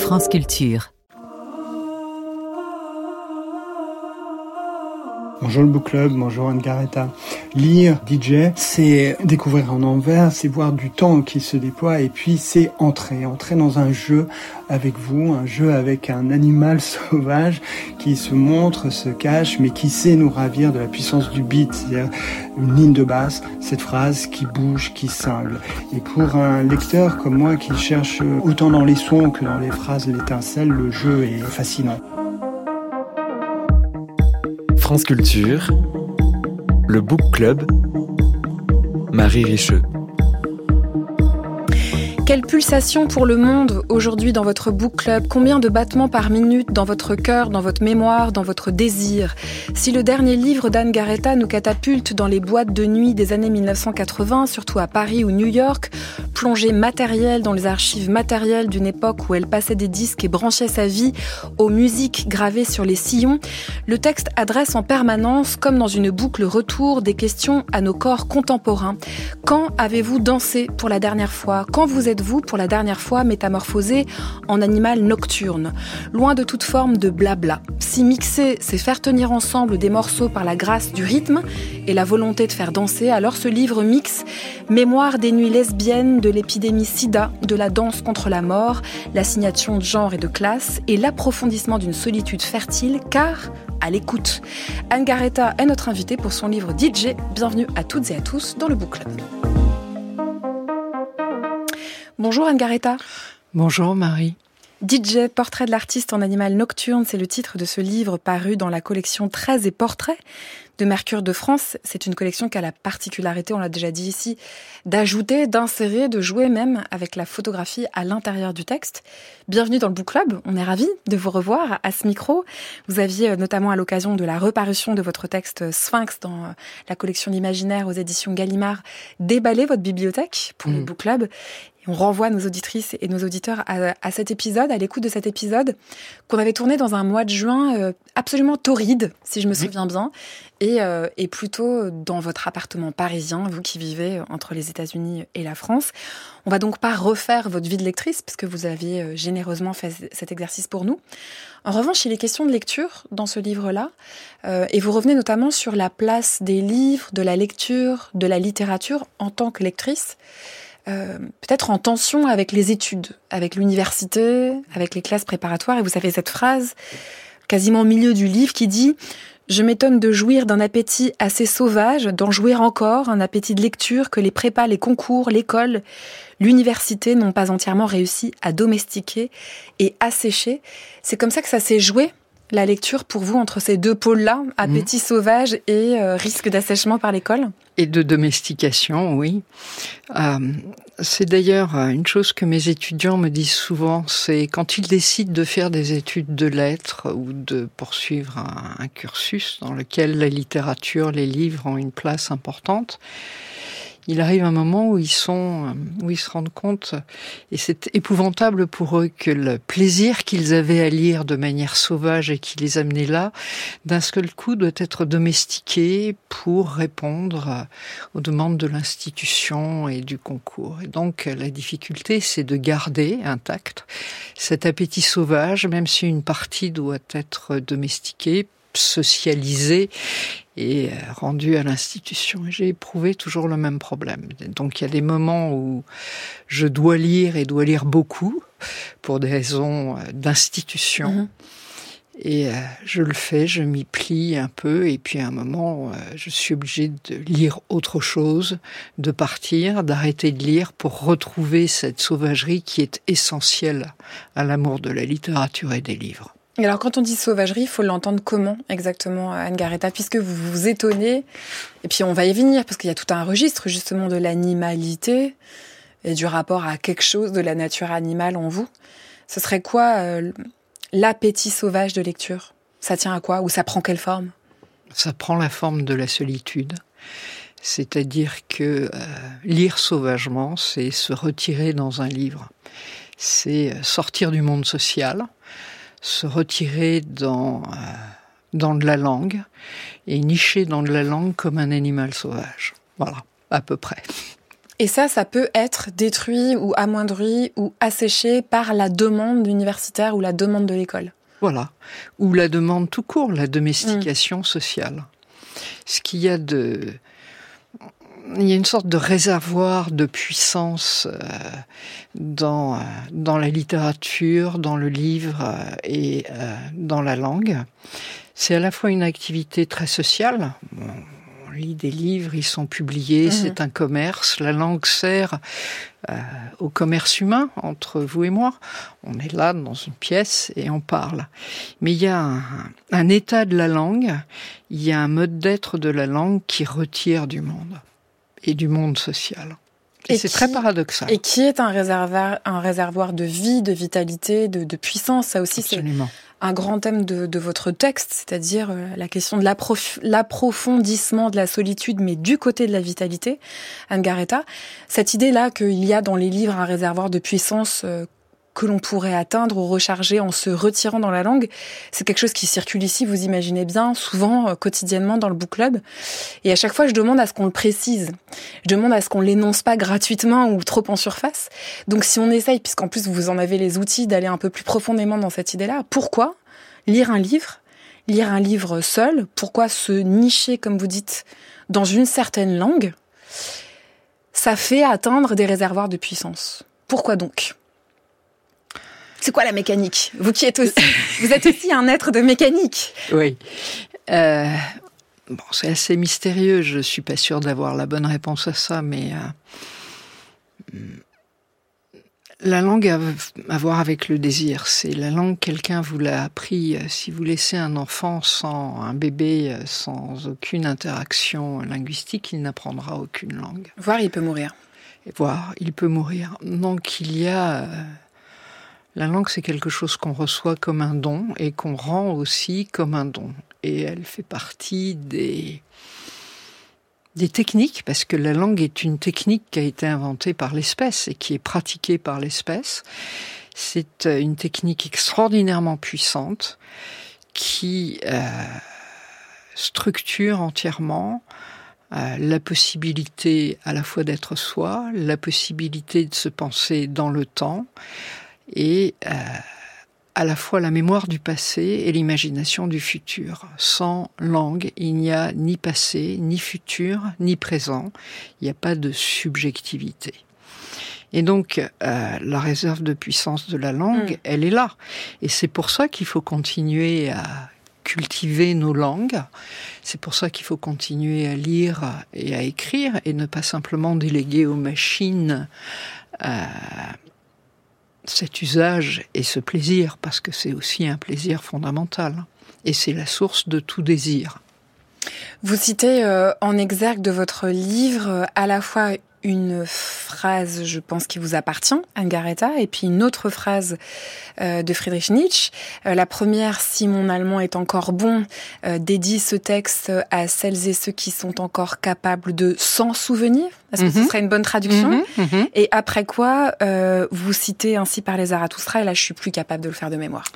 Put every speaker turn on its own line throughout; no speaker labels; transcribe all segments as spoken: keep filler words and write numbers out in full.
France Culture.
Bonjour le Book Club, bonjour Anne-Garetha. Lire D J, c'est découvrir un envers, c'est voir du temps qui se déploie et puis c'est entrer, entrer dans un jeu avec vous, un jeu avec un animal sauvage qui se montre, se cache, mais qui sait nous ravir de la puissance du beat, c'est-à-dire une ligne de basse, cette phrase qui bouge, qui cingle. Et pour un lecteur comme moi qui cherche autant dans les sons que dans les phrases l'étincelle, le jeu est fascinant.
France Culture, le Book Club, Marie Richeux.
Quelle pulsation pour le monde aujourd'hui dans votre book club? Combien de battements par minute dans votre cœur, dans votre mémoire, dans votre désir? Si le dernier livre d'Anne-Garetha nous catapulte dans les boîtes de nuit des années mille neuf cent quatre-vingts, surtout à Paris ou New York, plongée matérielle dans les archives matérielles d'une époque où elle passait des disques et branchait sa vie aux musiques gravées sur les sillons, le texte adresse en permanence, comme dans une boucle retour, des questions à nos corps contemporains. Quand avez-vous dansé pour la dernière fois? Quand vous êtes vous pour la dernière fois métamorphosé en animal nocturne, loin de toute forme de blabla. Si mixer, c'est faire tenir ensemble des morceaux par la grâce du rythme et la volonté de faire danser, alors ce livre mixe mémoire des nuits lesbiennes, de l'épidémie sida, de la danse contre la mort, l'assignation de genre et de classe et l'approfondissement d'une solitude fertile, car à l'écoute. Anne-Garetha est notre invitée pour son livre D J. Bienvenue à toutes et à tous dans le Book Club. Bonjour Anne-Garetha.
Bonjour Marie.
D J, portrait de l'artiste en animal nocturne, c'est le titre de ce livre paru dans la collection Traits et Portraits de Mercure de France. C'est une collection qui a la particularité, on l'a déjà dit ici, d'ajouter, d'insérer, de jouer même avec la photographie à l'intérieur du texte. Bienvenue dans le Book Club, on est ravis de vous revoir à ce micro. Vous aviez notamment à l'occasion de la reparution de votre texte Sphinx dans la collection L'Imaginaire aux éditions Gallimard déballé votre bibliothèque pour mmh. le Book Club. On renvoie nos auditrices et nos auditeurs à, à cet épisode, à l'écoute de cet épisode qu'on avait tourné dans un mois de juin euh, absolument torride, si je me souviens bien, et, euh, et plutôt dans votre appartement parisien, vous qui vivez entre les États-Unis et la France. On va donc pas refaire votre vie de lectrice, puisque vous aviez généreusement fait cet exercice pour nous. En revanche, il est question de lecture dans ce livre-là, euh, et vous revenez notamment sur la place des livres, de la lecture, de la littérature en tant que lectrice. Euh, peut-être en tension avec les études, avec l'université, avec les classes préparatoires. Et vous savez cette phrase, quasiment au milieu du livre, qui dit « Je m'étonne de jouir d'un appétit assez sauvage, d'en jouir encore, un appétit de lecture que les prépas, les concours, l'école, l'université n'ont pas entièrement réussi à domestiquer et assécher. » C'est comme ça que ça s'est joué, la lecture, pour vous, entre ces deux pôles-là, appétit mmh. sauvage et euh, risque d'assèchement par l'école?
Et de domestication, oui. Euh, c'est d'ailleurs une chose que mes étudiants me disent souvent, c'est quand ils décident de faire des études de lettres ou de poursuivre un, un cursus dans lequel la littérature, les livres ont une place importante, il arrive un moment où ils sont, où ils se rendent compte, et c'est épouvantable pour eux, que le plaisir qu'ils avaient à lire de manière sauvage et qui les amenait là, d'un seul coup doit être domestiqué pour répondre aux demandes de l'institution et du concours. Et donc, la difficulté, c'est de garder intact cet appétit sauvage, même si une partie doit être domestiquée, socialisée et rendu à l'institution. J'ai éprouvé toujours le même problème. Donc il y a des moments où je dois lire et dois lire beaucoup pour des raisons d'institution. Mmh. Et euh, je le fais, je m'y plie un peu, et puis à un moment, euh, je suis obligée de lire autre chose, de partir, d'arrêter de lire pour retrouver cette sauvagerie qui est essentielle à l'amour de la littérature et des livres.
Et alors, quand on dit sauvagerie, il faut l'entendre comment exactement, Anne-Garetha, puisque vous vous étonnez, et puis on va y venir, parce qu'il y a tout un registre justement de l'animalité et du rapport à quelque chose de la nature animale en vous. Ce serait quoi euh, l'appétit sauvage de lecture? Ça tient à quoi? Ou ça prend quelle forme?
Ça prend la forme de la solitude. C'est-à-dire que euh, lire sauvagement, c'est se retirer dans un livre. C'est sortir du monde social, se retirer dans, euh, dans de la langue et nicher dans de la langue comme un animal sauvage. Voilà, à peu près.
Et ça, ça peut être détruit ou amoindri ou asséché par la demande universitaire ou la demande de l'école.
Voilà. Ou la demande tout court, la domestication mmh. sociale. Ce qu'il y a de... Il y a une sorte de réservoir de puissance euh, dans, euh, dans la littérature, dans le livre euh, et euh, dans la langue. C'est à la fois une activité très sociale. Bon, on lit des livres, ils sont publiés, mmh. c'est un commerce. La langue sert euh, au commerce humain entre vous et moi. On est là dans une pièce et on parle. Mais il y a un, un état de la langue, il y a un mode d'être de la langue qui retire du monde. Et du monde social. Et, et c'est qui, très paradoxal.
Et qui est un réservoir, un réservoir de vie, de vitalité, de, de puissance. Ça aussi, Absolument. C'est un grand thème de, de votre texte, c'est-à-dire la question de l'approf- l'approfondissement de la solitude, mais du côté de la vitalité. Anne Garréta, cette idée-là qu'il y a dans les livres un réservoir de puissance euh, que l'on pourrait atteindre ou recharger en se retirant dans la langue, c'est quelque chose qui circule ici, vous imaginez bien, souvent, euh, quotidiennement dans le book club. Et à chaque fois, je demande à ce qu'on le précise. Je demande à ce qu'on l'énonce pas gratuitement ou trop en surface. Donc si on essaye, puisqu'en plus vous en avez les outils d'aller un peu plus profondément dans cette idée-là, pourquoi lire un livre, lire un livre seul, pourquoi se nicher, comme vous dites, dans une certaine langue, ça fait atteindre des réservoirs de puissance. Pourquoi donc ? C'est quoi la mécanique ? Vous qui êtes aussi, vous êtes aussi un être de mécanique.
Oui. Euh, bon, c'est assez mystérieux. Je suis pas sûre d'avoir la bonne réponse à ça, mais euh, la langue a à voir avec le désir. C'est la langue, quelqu'un vous l'a appris. Si vous laissez un enfant sans un bébé, sans aucune interaction linguistique, il n'apprendra aucune langue.
Voire il peut mourir.
Et voire il peut mourir. Donc il y a euh, La langue, c'est quelque chose qu'on reçoit comme un don et qu'on rend aussi comme un don. Et elle fait partie des, des techniques, parce que la langue est une technique qui a été inventée par l'espèce et qui est pratiquée par l'espèce. C'est une technique extraordinairement puissante qui euh, structure entièrement euh, la possibilité à la fois d'être soi, la possibilité de se penser dans le temps, et euh, à la fois la mémoire du passé et l'imagination du futur. Sans langue, il n'y a ni passé, ni futur, ni présent. Il n'y a pas de subjectivité. Et donc, euh, la réserve de puissance de la langue, mmh. elle est là. Et c'est pour ça qu'il faut continuer à cultiver nos langues. C'est pour ça qu'il faut continuer à lire et à écrire, et ne pas simplement déléguer aux machines euh, cet usage et ce plaisir, parce que c'est aussi un plaisir fondamental. Et c'est la source de tout désir.
Vous citez euh, en exergue de votre livre euh, à la fois une phrase, je pense, qui vous appartient, Anne Garréta, et puis une autre phrase euh, de Friedrich Nietzsche. Euh, la première, si mon allemand est encore bon, euh, dédie ce texte à celles et ceux qui sont encore capables de s'en souvenir. Est-ce que mm-hmm. ce serait une bonne traduction ? mm-hmm. Mm-hmm. Et après quoi, euh, vous citez ainsi par les Zarathustra, et là je suis plus capable de le faire de mémoire.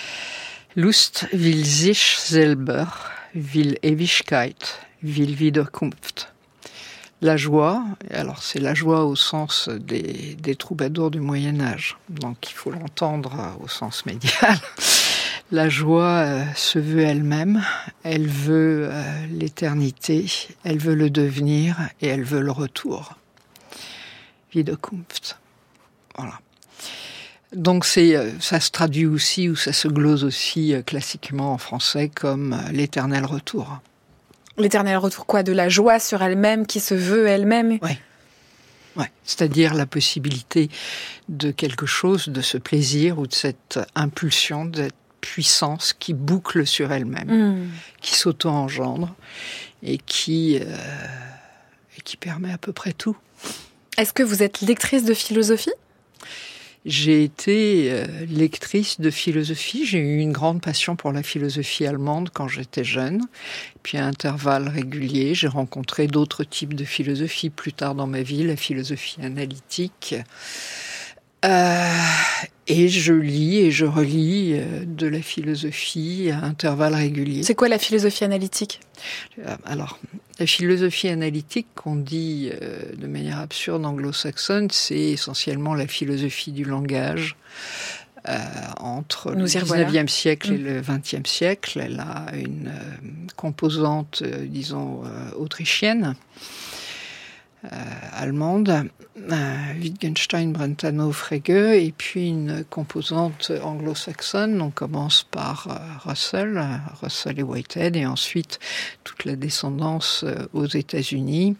Lust will sich selber, will Ewigkeit, will Wiederkunft. La joie, alors c'est la joie au sens des, des troubadours du Moyen-Âge, donc il faut l'entendre au sens médial. La joie euh, se veut elle-même, elle veut euh, l'éternité, elle veut le devenir et elle veut le retour. Wiederkunft. Voilà. Donc c'est, ça se traduit aussi, ou ça se glose aussi euh, classiquement en français comme euh, l'éternel retour.
L'éternel retour quoi ? De la joie sur elle-même qui se veut elle-même ?
Oui. Ouais. C'est-à-dire la possibilité de quelque chose, de ce plaisir ou de cette impulsion, de cette puissance qui boucle sur elle-même, mmh. qui s'auto-engendre et qui, euh, et qui permet à peu près tout.
Est-ce que vous êtes lectrice de philosophie ?
J'ai été euh, lectrice de philosophie. J'ai eu une grande passion pour la philosophie allemande quand j'étais jeune. Puis à intervalles réguliers, j'ai rencontré d'autres types de philosophie plus tard dans ma vie, la philosophie analytique, Euh, et je lis et je relis euh, de la philosophie à intervalles réguliers.
C'est quoi la philosophie analytique ?
Alors, la philosophie analytique qu'on dit euh, de manière absurde anglo-saxonne, c'est essentiellement la philosophie du langage. Euh, entre
Nous
le
voilà.
dix-neuvième siècle et le vingtième siècle. Elle a une euh, composante, euh, disons, euh, autrichienne, euh, allemande, euh, Wittgenstein, Brentano, Frege, et puis une composante anglo-saxonne. On commence par euh, Russell, euh, Russell et Whitehead, et ensuite toute la descendance euh, aux États-Unis.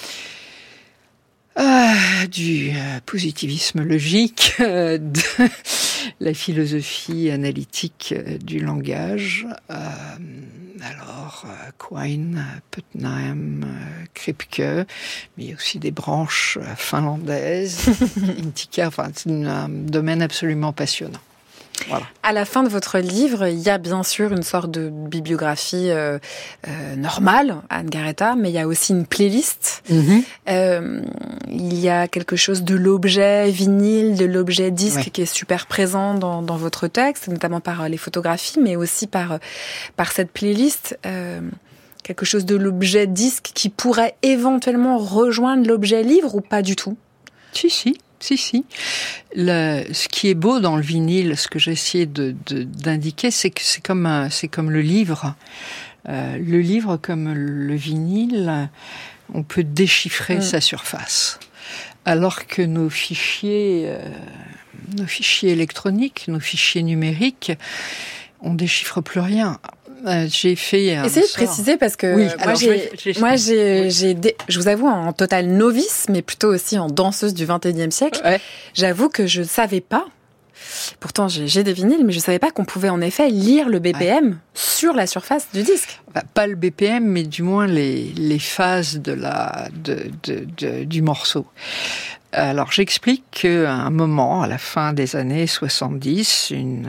Euh, du euh, positivisme logique, euh, de la philosophie analytique euh, du langage. Euh, alors, euh, Quine, Putnam, euh, Kripke, mais il y a aussi des branches euh, finlandaises, Intika, enfin, c'est un domaine absolument passionnant. Voilà.
À la fin de votre livre, il y a bien sûr une sorte de bibliographie euh, euh, normale, Anne-Garéta, mais il y a aussi une playlist. Mm-hmm. Euh, il y a quelque chose de l'objet vinyle, de l'objet disque ouais. qui est super présent dans, dans votre texte, notamment par les photographies, mais aussi par, par cette playlist. Euh, quelque chose de l'objet disque qui pourrait éventuellement rejoindre l'objet livre ou pas du tout ?
Si, si. Si, si. Le, ce qui est beau dans le vinyle, ce que j'ai essayé de, de, d'indiquer, c'est que c'est comme, un, c'est comme le livre. Euh, le livre, comme le vinyle, on peut déchiffrer mmh. sa surface. Alors que nos fichiers, euh, nos fichiers électroniques, nos fichiers numériques, on déchiffre plus rien. Euh, j'ai fait un
Essayez de préciser parce que
oui,
moi, j'ai, je vais, moi j'ai, oui. j'ai, des, je vous avoue, en total novice, mais plutôt aussi en danseuse du vingt et unième siècle, ouais. j'avoue que je ne savais pas, pourtant j'ai, j'ai des vinyles, mais je ne savais pas qu'on pouvait en effet lire le B P M ouais. sur la surface du disque.
Bah, pas le B P M, mais du moins les, les phases de la, de, de, de, du morceau. Alors j'explique qu'à un moment, à la fin des années soixante-dix, une...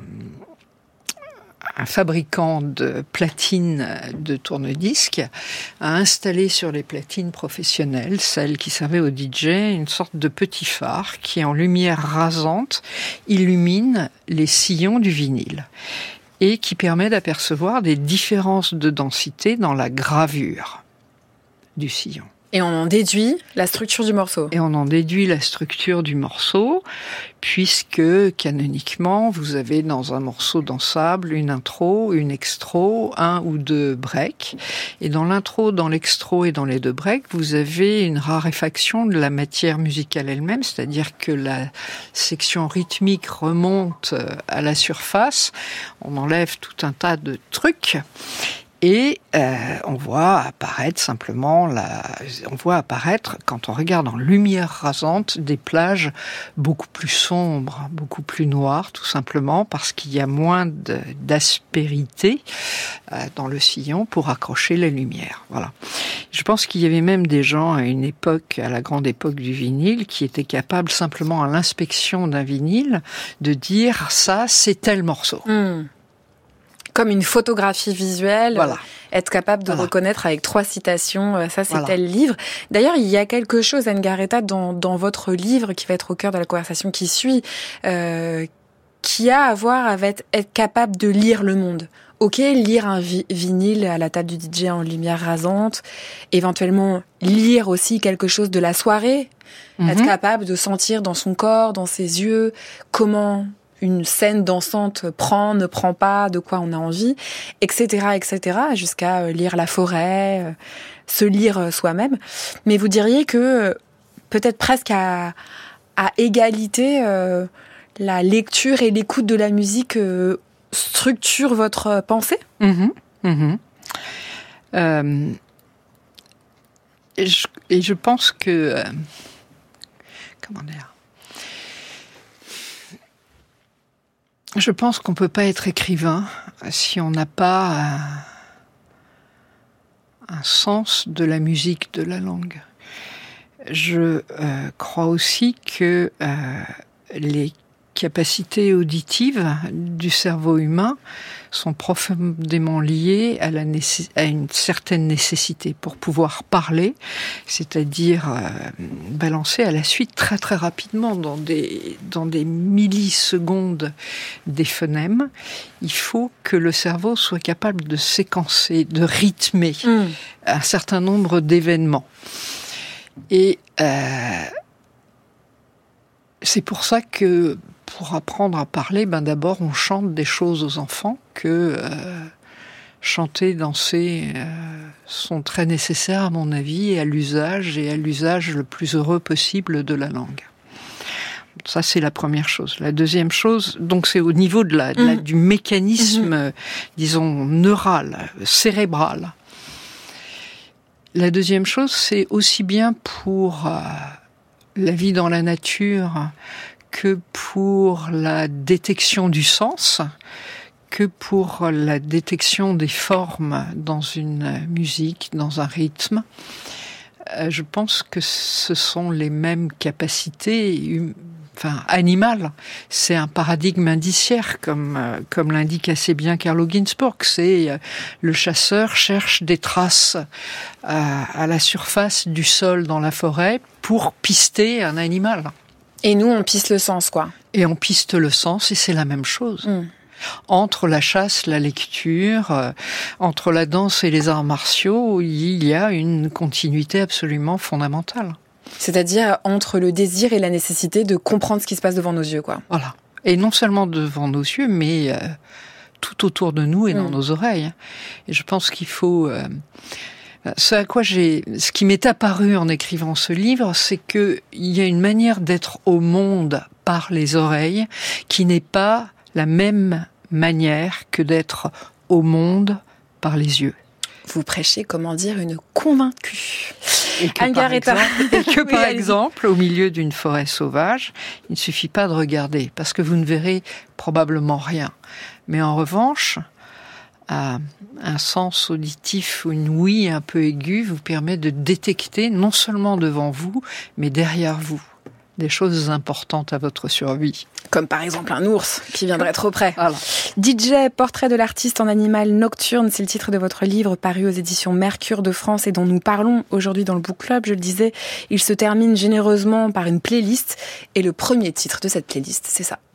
un fabricant de platines de tourne-disques a installé sur les platines professionnelles, celles qui servaient aux D J, une sorte de petit phare qui, en lumière rasante, illumine les sillons du vinyle et qui permet d'apercevoir des différences de densité dans la gravure du sillon.
Et on en déduit la structure du morceau.
Et on en déduit la structure du morceau, puisque, canoniquement, vous avez dans un morceau dansable une intro, une extro, un ou deux breaks. Et dans l'intro, dans l'extro et dans les deux breaks, vous avez une raréfaction de la matière musicale elle-même, c'est-à-dire que la section rythmique remonte à la surface, on enlève tout un tas de trucs. Et euh, on voit apparaître simplement, la, on voit apparaître, quand on regarde en lumière rasante, des plages beaucoup plus sombres, beaucoup plus noires, tout simplement parce qu'il y a moins de, d'aspérité euh, dans le sillon pour accrocher les lumières. Voilà. Je pense qu'il y avait même des gens à une époque, à la grande époque du vinyle, qui étaient capables simplement à l'inspection d'un vinyle de dire ça, c'est tel morceau.
Mmh. Comme une photographie visuelle,
voilà.
être capable de
voilà.
reconnaître avec trois citations, ça c'est
voilà.
tel livre. D'ailleurs, il y a quelque chose, Anne-Garéta, dans, dans votre livre, qui va être au cœur de la conversation qui suit, euh, qui a à voir avec être capable de lire le monde. Ok, lire un vi- vinyle à la table du D J en lumière rasante, éventuellement lire aussi quelque chose de la soirée, mm-hmm. être capable de sentir dans son corps, dans ses yeux, comment une scène dansante prend, ne prend pas, de quoi on a envie, et cetera, et cetera, jusqu'à lire la forêt, se lire soi-même. Mais vous diriez que peut-être presque à, à égalité, euh, la lecture et l'écoute de la musique euh, structurent votre pensée ?
Mmh, mmh. Euh, et, je, et je pense que... Euh, comment dire ? Je pense qu'on ne peut pas être écrivain si on n'a pas un, un sens de la musique, de la langue. Je euh, crois aussi que euh, les capacités auditives du cerveau humain sont profondément liées à, la nécess- à une certaine nécessité pour pouvoir parler, c'est-à-dire euh, balancer à la suite très très rapidement dans des, dans des millisecondes des phonèmes. Il faut que le cerveau soit capable de séquencer, de rythmer mmh. un certain nombre d'événements. Et euh, c'est pour ça que pour apprendre à parler, ben d'abord on chante des choses aux enfants que euh, chanter, danser euh, sont très nécessaires à mon avis et à l'usage et à l'usage le plus heureux possible de la langue. Ça c'est la première chose. La deuxième chose, donc c'est au niveau de la, de la, du mécanisme, mmh. disons neural, cérébral. La deuxième chose, c'est aussi bien pour euh, la vie dans la nature que pour la détection du sens, que pour la détection des formes dans une musique, dans un rythme. Euh, je pense que ce sont les mêmes capacités hum, enfin, animales. C'est un paradigme indiciaire, comme, euh, comme l'indique assez bien Carlo Ginzburg. C'est euh, le chasseur cherche des traces euh, à la surface du sol dans la forêt pour pister un animal.
Et nous, on piste le sens, quoi.
Et on piste le sens, et c'est la même chose. Mm. Entre la chasse, la lecture, euh, entre la danse et les arts martiaux, il y a une continuité absolument fondamentale.
C'est-à-dire entre le désir et la nécessité de comprendre ce qui se passe devant nos yeux, quoi.
Voilà. Et non seulement devant nos yeux, mais euh, tout autour de nous et mm. dans nos oreilles. Et je pense qu'il faut... Euh, Ce à quoi j'ai, ce qui m'est apparu en écrivant ce livre, c'est que il y a une manière d'être au monde par les oreilles qui n'est pas la même manière que d'être au monde par les yeux.
Vous prêchez, comment dire, une convaincue.
Et que, par exemple, et que oui, par exemple, au milieu d'une forêt sauvage, il ne suffit pas de regarder, parce que vous ne verrez probablement rien. Mais en revanche, à un sens auditif ou une ouïe un peu aiguë vous permet de détecter non seulement devant vous, mais derrière vous, des choses importantes à votre survie.
Comme par exemple un ours qui viendrait trop près.
Voilà.
D J, portrait de l'artiste en animal nocturne, c'est le titre de votre livre paru aux éditions Mercure de France et dont nous parlons aujourd'hui dans le Book Club. Je le disais, il se termine généreusement par une playlist et le premier titre de cette playlist, c'est ça.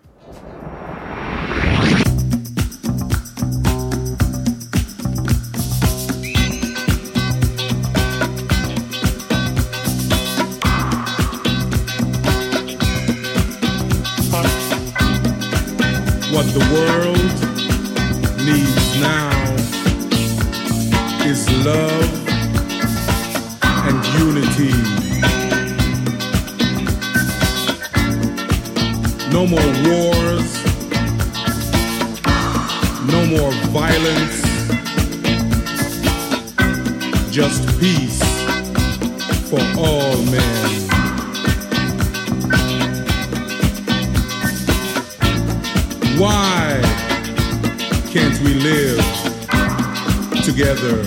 What the world needs now is love and unity. No more wars, no more violence, just peace for all men. Why can't we live together?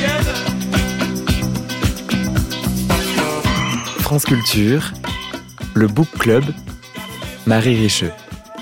France Culture, Le Book Club, Marie Richeux.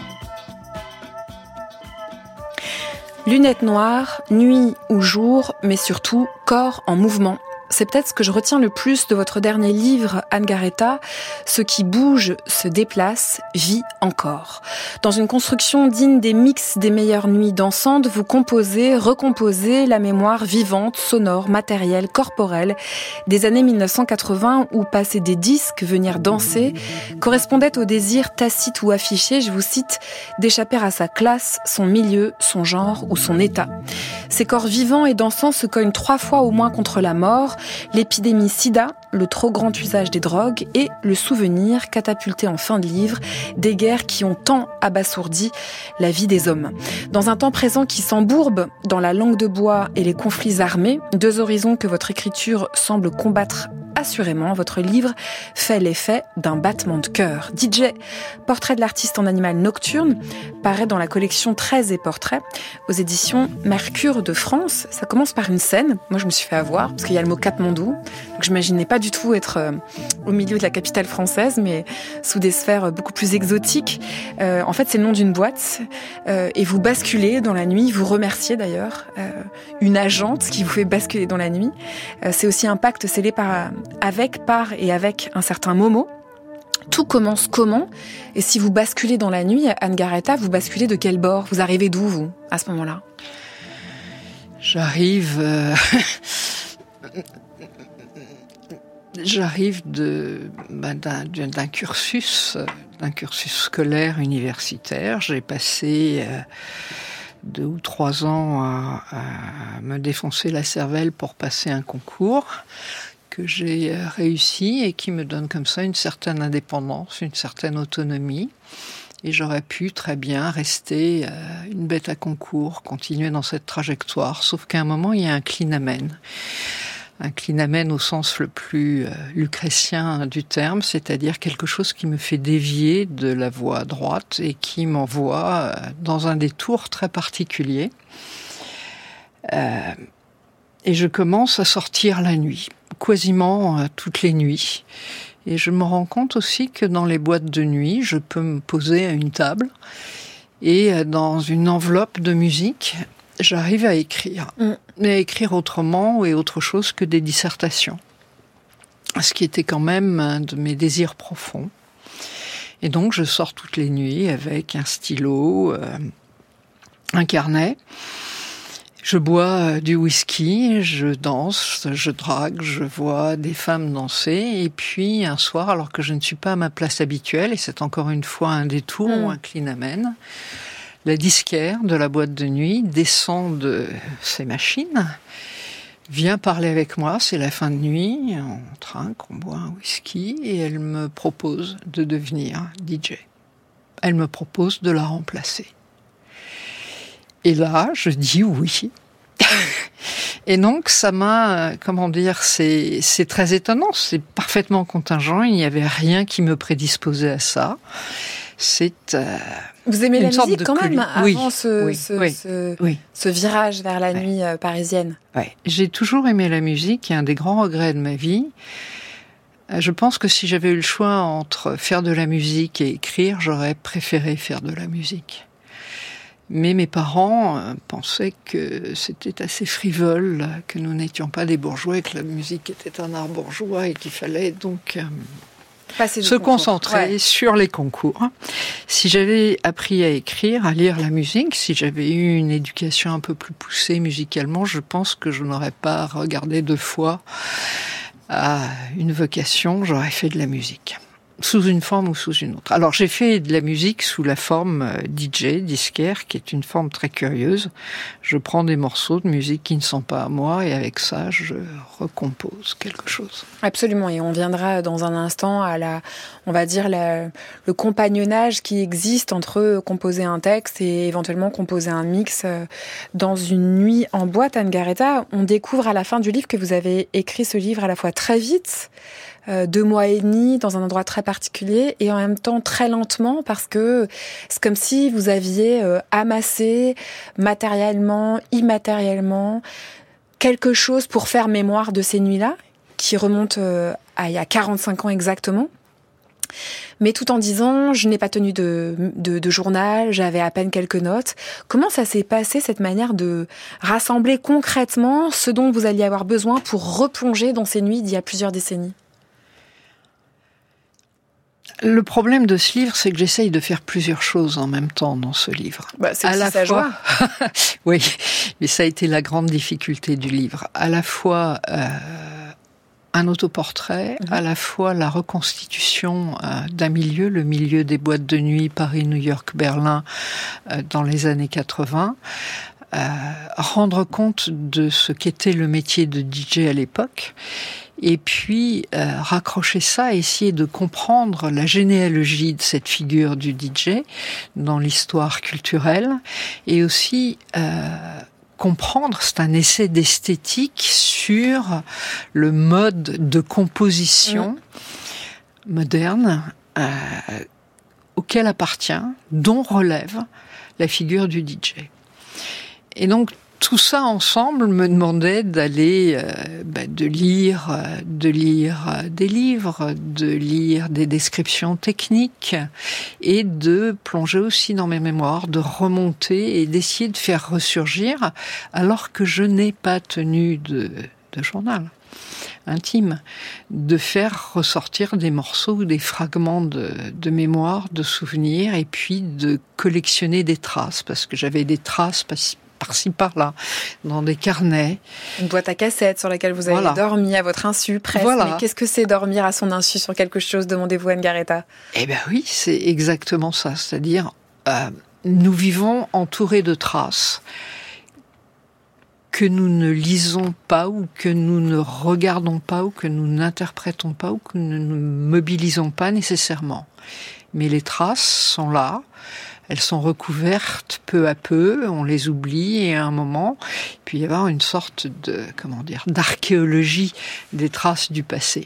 Lunettes noires, nuit ou jour, mais surtout corps en mouvement. C'est peut-être ce que je retiens le plus de votre dernier livre, Anne-Garéta. Ce qui bouge, se déplace, vit encore. Dans une construction digne des mix des meilleures nuits dansantes, vous composez, recomposez la mémoire vivante, sonore, matérielle, corporelle des années mille neuf cent quatre-vingts où passer des disques, venir danser, correspondait au désir tacite ou affiché, je vous cite, d'échapper à sa classe, son milieu, son genre ou son état. Ces corps vivants et dansants se cognent trois fois au moins contre la mort, l'épidémie sida, le trop grand usage des drogues et le souvenir, catapulté en fin de livre, des guerres qui ont tant abasourdi la vie des hommes. Dans un temps présent qui s'embourbe dans la langue de bois et les conflits armés, deux horizons que votre écriture semble combattre assurément, votre livre fait l'effet d'un battement de cœur. D J, portrait de l'artiste en animal nocturne, paraît dans la collection treize et portraits aux éditions Mercure de France. Ça commence par une scène. Moi, je me suis fait avoir parce qu'il y a le mot Katmandou. Donc, je m'imaginais pas du tout être euh, au milieu de la capitale française, mais sous des sphères beaucoup plus exotiques. Euh, en fait, c'est le nom d'une boîte euh, et vous basculez dans la nuit. Vous remerciez d'ailleurs euh, une agente qui vous fait basculer dans la nuit. Euh, c'est aussi un pacte scellé par avec, par et avec un certain Momo. Tout commence comment ? Et si vous basculez dans la nuit, Anne-Garéta, vous basculez de quel bord ? Vous arrivez d'où, vous, à ce moment-là ?
J'arrive... Euh... J'arrive de, ben, d'un, d'un cursus, d'un cursus scolaire universitaire. J'ai passé euh, deux ou trois ans à, à me défoncer la cervelle pour passer un concours que j'ai réussi et qui me donne comme ça une certaine indépendance, une certaine autonomie. Et j'aurais pu très bien rester euh, une bête à concours, continuer dans cette trajectoire, sauf qu'à un moment, il y a un clinamen. Un clinamen au sens le plus euh, lucrétien du terme, c'est-à-dire quelque chose qui me fait dévier de la voie droite et qui m'envoie euh, dans un détour très particulier. Euh, et je commence à sortir la nuit, quasiment euh, toutes les nuits. Et je me rends compte aussi que dans les boîtes de nuit, je peux me poser à une table et euh, dans une enveloppe de musique, j'arrive à écrire. Mm. Mais à écrire autrement et autre chose que des dissertations. Ce qui était quand même un de mes désirs profonds. Et donc, je sors toutes les nuits avec un stylo, euh, un carnet. Je bois du whisky, je danse, je drague, je vois des femmes danser. Et puis, un soir, alors que je ne suis pas à ma place habituelle, et c'est encore une fois un détour mm. ou un clinamen, la disquaire de la boîte de nuit descend de ses machines, vient parler avec moi, c'est la fin de nuit, on trinque, on boit un whisky, et elle me propose de devenir D J. Elle me propose de la remplacer. Et là, je dis oui. Et donc, ça m'a, comment dire, c'est, c'est très étonnant, c'est parfaitement contingent, il n'y avait rien qui me prédisposait à ça. C'est... Euh,
Vous aimez la musique quand même,
oui,
avant ce,
oui,
ce,
oui,
ce,
oui.
ce virage vers la
ouais.
nuit euh, parisienne.
Ouais. J'ai toujours aimé la musique et un des grands regrets de ma vie, euh, je pense que si j'avais eu le choix entre faire de la musique et écrire, j'aurais préféré faire de la musique. Mais mes parents euh, pensaient que c'était assez frivole, que nous n'étions pas des bourgeois et que la musique était un art bourgeois et qu'il fallait donc... Euh, se concours. concentrer ouais. sur les concours. Si j'avais appris à écrire, à lire la musique, si j'avais eu une éducation un peu plus poussée musicalement, je pense que je n'aurais pas regardé deux fois à une vocation, j'aurais fait de la musique. Sous une forme ou sous une autre. Alors j'ai fait de la musique sous la forme D J, disquaire, qui est une forme très curieuse. Je prends des morceaux de musique qui ne sont pas à moi et avec ça je recompose quelque chose.
Absolument, et on viendra dans un instant à la, on va dire la, le compagnonnage qui existe entre composer un texte et éventuellement composer un mix dans une nuit en boîte. Anne-Garéta, on découvre à la fin du livre que vous avez écrit ce livre à la fois très vite, Euh, deux mois et demi dans un endroit très particulier et en même temps très lentement parce que c'est comme si vous aviez euh, amassé matériellement, immatériellement quelque chose pour faire mémoire de ces nuits-là qui remontent euh, à il y a quarante-cinq ans exactement. mais tout en disant, je n'ai pas tenu de, de, de journal, j'avais à peine quelques notes. Comment ça s'est passé, cette manière de rassembler concrètement ce dont vous alliez avoir besoin pour replonger dans ces nuits d'il y a plusieurs décennies ?
Le problème de ce livre, c'est que j'essaye de faire plusieurs choses en même temps dans ce livre.
Bah, c'est
à la
sa
fois,
joie.
Oui, mais ça a été la grande difficulté du livre. À la fois euh, un autoportrait, mmh. à la fois la reconstitution euh, d'un milieu, le milieu des boîtes de nuit, Paris, New York, Berlin, euh, dans les années quatre-vingts. Euh, rendre compte de ce qu'était le métier de D J à l'époque. Et puis, euh, raccrocher ça, essayer de comprendre la généalogie de cette figure du D J dans l'histoire culturelle. Et aussi, euh, comprendre, c'est un essai d'esthétique sur le mode de composition mmh. moderne euh, auquel appartient, dont relève la figure du D J. Et donc, tout ça ensemble me demandait d'aller, euh, bah, de lire, euh, de lire euh, des livres, de lire des descriptions techniques et de plonger aussi dans mes mémoires, de remonter et d'essayer de faire ressurgir, alors que je n'ai pas tenu de, de journal intime, de faire ressortir des morceaux ou des fragments de, de mémoire, de souvenirs, et puis de collectionner des traces, parce que j'avais des traces par- par-ci, par-là, dans des carnets.
Une boîte à cassettes sur laquelle vous avez
voilà.
dormi à votre insu, presque.
Voilà.
Mais qu'est-ce que c'est dormir à son insu sur quelque chose, demandez-vous, Anne Garréta ?
Eh bien oui, c'est exactement ça. C'est-à-dire, euh, nous vivons entourés de traces que nous ne lisons pas, ou que nous ne regardons pas, ou que nous n'interprétons pas, ou que nous ne mobilisons pas nécessairement. Mais les traces sont là. Elles sont recouvertes peu à peu, on les oublie, et à un moment, il peut y avoir une sorte de, comment dire, d'archéologie des traces du passé.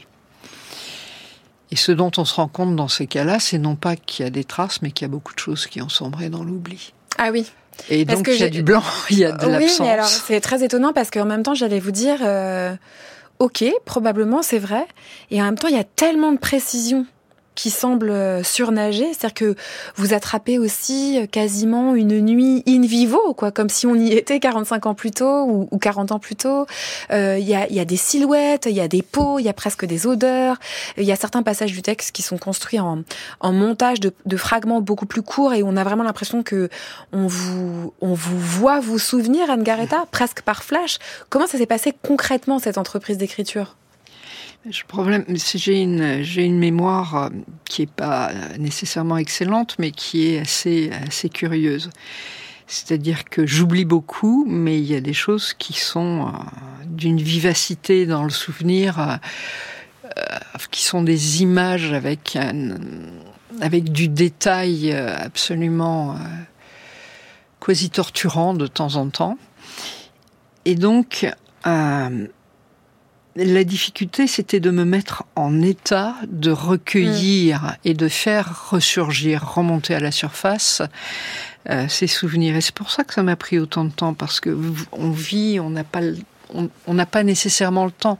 Et ce dont on se rend compte dans ces cas-là, c'est non pas qu'il y a des traces, mais qu'il y a beaucoup de choses qui ont sombré dans l'oubli.
Ah oui.
Et
parce
donc
que
il y a
j'ai...
du blanc, il y a de
oui,
l'absence.
Oui, mais alors c'est très étonnant parce qu'en même temps, j'allais vous dire, euh, ok, probablement, c'est vrai, et en même temps, il y a tellement de précision qui semble surnager, c'est-à-dire que vous attrapez aussi quasiment une nuit in vivo, quoi, comme si on y était quarante-cinq ans plus tôt ou, ou quarante ans plus tôt. Euh, il y a, il y a des silhouettes, il y a des peaux, il y a presque des odeurs. Il y a certains passages du texte qui sont construits en, en montage de, de fragments beaucoup plus courts, et on a vraiment l'impression que on vous, on vous voit vous souvenir, Anne Garréta, presque par flash. Comment ça s'est passé concrètement, cette entreprise d'écriture ?
Le problème, c'est j'ai une j'ai une mémoire qui est pas nécessairement excellente, mais qui est assez assez curieuse. C'est-à-dire que j'oublie beaucoup, mais il y a des choses qui sont euh, d'une vivacité dans le souvenir, euh, qui sont des images avec un, avec du détail absolument euh, quasi torturant de temps en temps. Et donc euh, la difficulté, c'était de me mettre en état de recueillir mmh. et de faire ressurgir, remonter à la surface euh, ces souvenirs. Et c'est pour ça que ça m'a pris autant de temps, parce que on vit, on n'a pas, on, on n'a pas nécessairement le temps.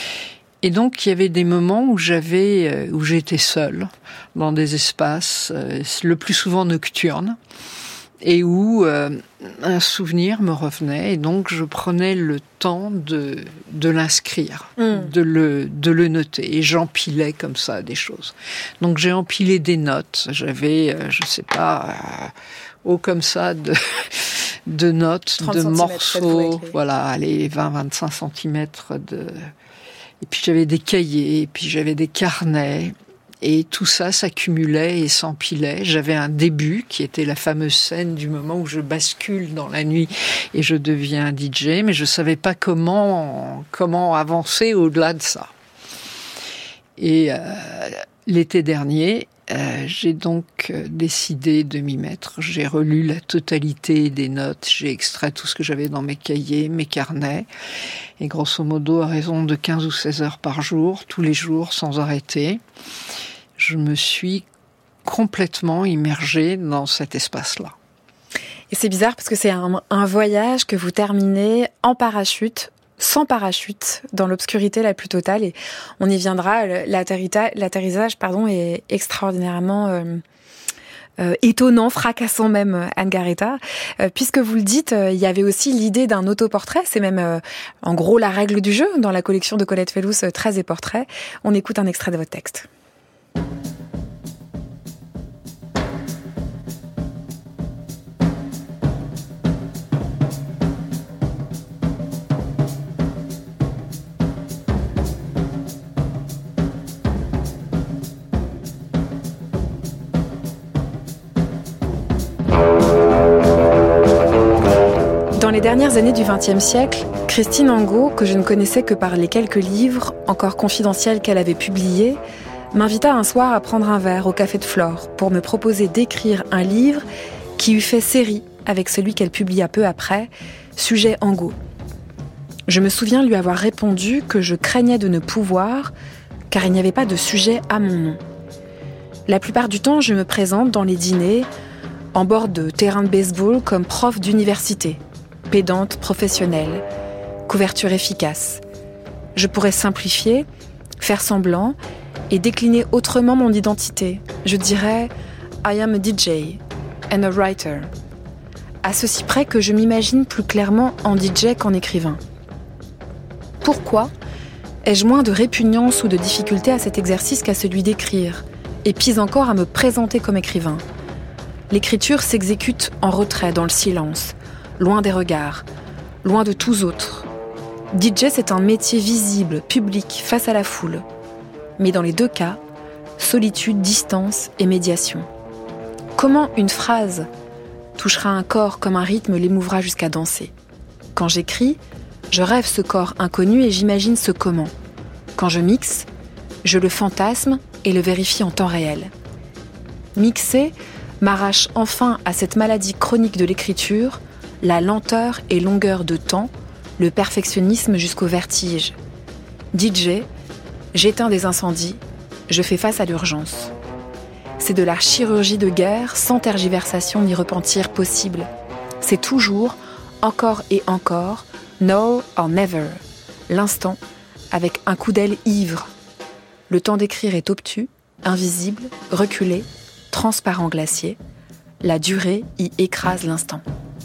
Et donc, il y avait des moments où j'avais, où j'étais seule dans des espaces, euh, le plus souvent nocturnes, et où euh, un souvenir me revenait, et donc je prenais le temps de de l'inscrire, mmh. de le de le noter, et j'empilais comme ça des choses. Donc j'ai empilé des notes. J'avais, euh, je sais pas, euh, haut comme ça de de notes, de morceaux, voilà, allez, vingt à vingt-cinq centimètres de. Et puis j'avais des cahiers, et puis j'avais des carnets. Et tout ça s'accumulait et s'empilait. J'avais un début qui était la fameuse scène du moment où je bascule dans la nuit et je deviens D J, mais je savais pas comment comment avancer au-delà de ça. Et euh, l'été dernier, euh, j'ai donc décidé de m'y mettre. J'ai relu la totalité des notes, j'ai extrait tout ce que j'avais dans mes cahiers, mes carnets, et grosso modo, à raison de quinze ou seize heures par jour, tous les jours, sans arrêter, je me suis complètement immergée dans cet espace-là.
Et c'est bizarre parce que c'est un, un voyage que vous terminez en parachute sans parachute, dans l'obscurité la plus totale. Et on y viendra. L'atterrissage, pardon, est extraordinairement euh, euh, étonnant, fracassant même, Anne Garréta. Euh, puisque vous le dites, euh, il y avait aussi l'idée d'un autoportrait. C'est même, euh, en gros, la règle du jeu dans la collection de Colette Fellous, euh, Traits et portraits. On écoute un extrait de votre texte. Dans les dernières années du vingtième siècle, Christine Angot, que je ne connaissais que par les quelques livres, encore confidentiels qu'elle avait publiés, m'invita un soir à prendre un verre au Café de Flore pour me proposer d'écrire un livre qui eût fait série avec celui qu'elle publia peu après, Sujet Angot. Je me souviens lui avoir répondu que je craignais de ne pouvoir, car il n'y avait pas de sujet à mon nom. La plupart du temps, je me présente dans les dîners, en bord de terrain de baseball comme prof d'université. Pédante professionnelle, couverture efficace. Je pourrais simplifier, faire semblant et décliner autrement mon identité. Je dirais « I am a D J and a writer », à ceci près que je m'imagine plus clairement en D J qu'en écrivain. Pourquoi ai-je moins de répugnance ou de difficulté à cet exercice qu'à celui d'écrire, et pis encore à me présenter comme écrivain ? L'écriture s'exécute en retrait, dans le silence, loin des regards, loin de tous autres. D J, c'est un métier visible, public, face à la foule. Mais dans les deux cas, solitude, distance et médiation. Comment une phrase touchera un corps comme un rythme l'émouvra jusqu'à danser ? Quand j'écris, je rêve ce corps inconnu et j'imagine ce comment. Quand je mixe, je le fantasme et le vérifie en temps réel. Mixer m'arrache enfin à cette maladie chronique de l'écriture, la lenteur et longueur de temps, le perfectionnisme jusqu'au vertige. D J, j'éteins des incendies, je fais face à l'urgence. C'est de la chirurgie de guerre sans tergiversation ni repentir possible. C'est toujours, encore et encore, now or never, l'instant avec un coup d'aile ivre. Le temps d'écrire est obtus, invisible, reculé, transparent glacier. La durée y écrase l'instant.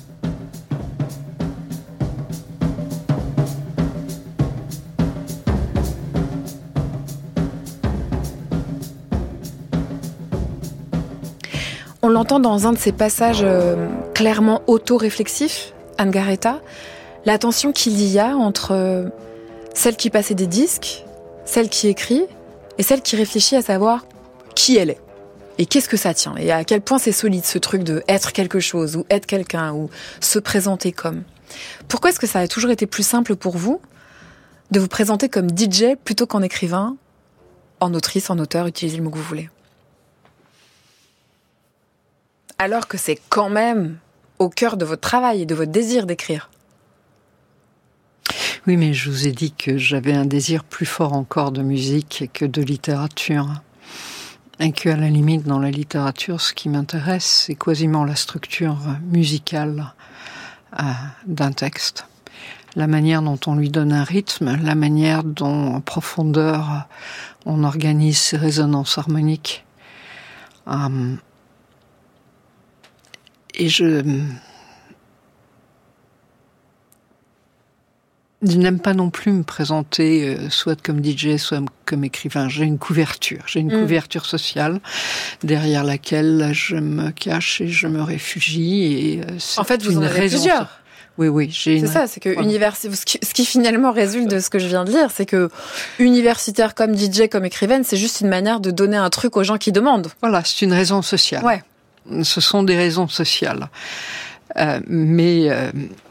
On l'entend dans un de ces passages euh, clairement auto-réflexifs, Anne Garréta, la tension qu'il y a entre euh, celle qui passait des disques, celle qui écrit, et celle qui réfléchit à savoir qui elle est. Et qu'est-ce que ça tient ? Et à quel point c'est solide ce truc de être quelque chose, ou être quelqu'un, ou se présenter comme. Pourquoi est-ce que ça a toujours été plus simple pour vous de vous présenter comme D J plutôt qu'en écrivain, en autrice, en auteur, utilisez le mot que vous voulez ? Alors que c'est quand même au cœur de votre travail et de votre désir d'écrire.
Oui, mais je vous ai dit que j'avais un désir plus fort encore de musique que de littérature. Et qu'à la limite, dans la littérature, ce qui m'intéresse, c'est quasiment la structure musicale euh, d'un texte. La manière dont on lui donne un rythme, la manière dont, en profondeur, on organise ses résonances harmoniques. Euh, Et je... je n'aime pas non plus me présenter euh, soit comme D J, soit comme écrivain. J'ai une couverture, j'ai une mmh. couverture sociale derrière laquelle je me cache et je me réfugie. Et, euh, c'est
en fait, vous
une
en avez
raison...
plusieurs.
Oui, oui. J'ai
c'est
une...
ça, c'est que
voilà.
univers... ce, qui, ce qui finalement résulte de ce que je viens de lire, c'est que universitaire comme D J, comme écrivaine, c'est juste une manière de donner un truc aux gens qui demandent.
Voilà, c'est une raison sociale.
Ouais.
Ce sont des raisons sociales. Euh, mais euh,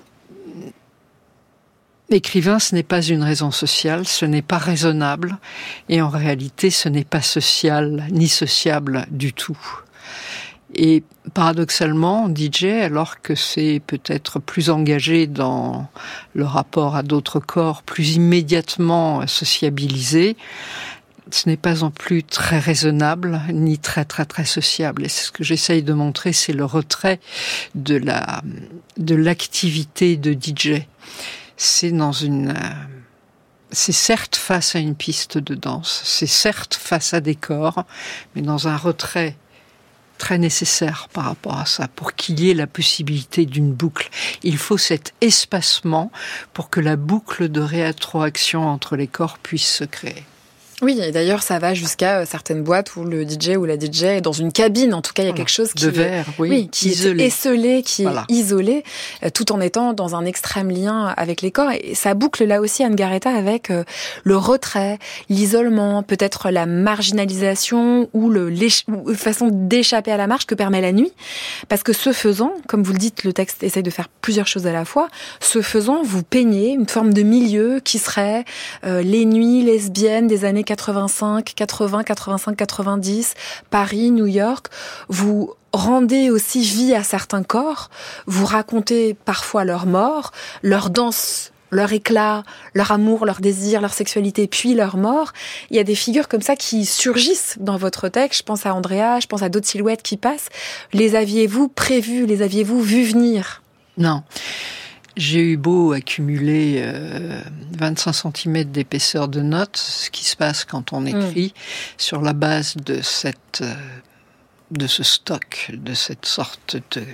écrivain, ce n'est pas une raison sociale, ce n'est pas raisonnable, et en réalité, ce n'est pas social ni sociable du tout. Et paradoxalement, D J, alors que c'est peut-être plus engagé dans le rapport à d'autres corps, plus immédiatement sociabilisé, ce n'est pas non plus très raisonnable, ni très très très sociable. Et c'est ce que j'essaye de montrer, c'est le retrait de la de l'activité de D J. c'est dans une... Euh, c'est certes face à une piste de danse, c'est certes face à des corps, mais dans un retrait très nécessaire par rapport à ça, pour qu'il y ait la possibilité d'une boucle. Il faut cet espacement pour que la boucle de rétroaction entre les corps puisse se créer.
Oui, et d'ailleurs, ça va jusqu'à certaines boîtes où le D J ou la D J est dans une cabine. En tout cas, il y a
voilà.
quelque chose qui,
de verre, oui,
oui, qui
isolé.
est esselé, qui
voilà.
est isolé, tout en étant dans un extrême lien avec les corps. Et ça boucle là aussi, Anne Garréta, avec le retrait, l'isolement, peut-être la marginalisation ou le ou façon d'échapper à la marche que permet la nuit. Parce que ce faisant, comme vous le dites, le texte essaye de faire plusieurs choses à la fois. Ce faisant, vous peignez une forme de milieu qui serait euh, les nuits lesbiennes des années quatre-vingt-cinq, quatre-vingts, quatre-vingt-cinq, quatre-vingt-dix, Paris, New York. Vous rendez aussi vie à certains corps, vous racontez parfois leur mort, leur danse, leur éclat, leur amour, leur désir, leur sexualité, puis leur mort. Il y a des figures comme ça qui surgissent dans votre texte. Je pense à Andrea, je pense à d'autres silhouettes qui passent. Les aviez-vous prévus, les aviez-vous vus venir ?
Non. J'ai eu beau accumuler euh, vingt-cinq centimètres d'épaisseur de notes, ce qui se passe quand on écrit, mmh. sur la base de cette, euh, de ce stock, de cette sorte de,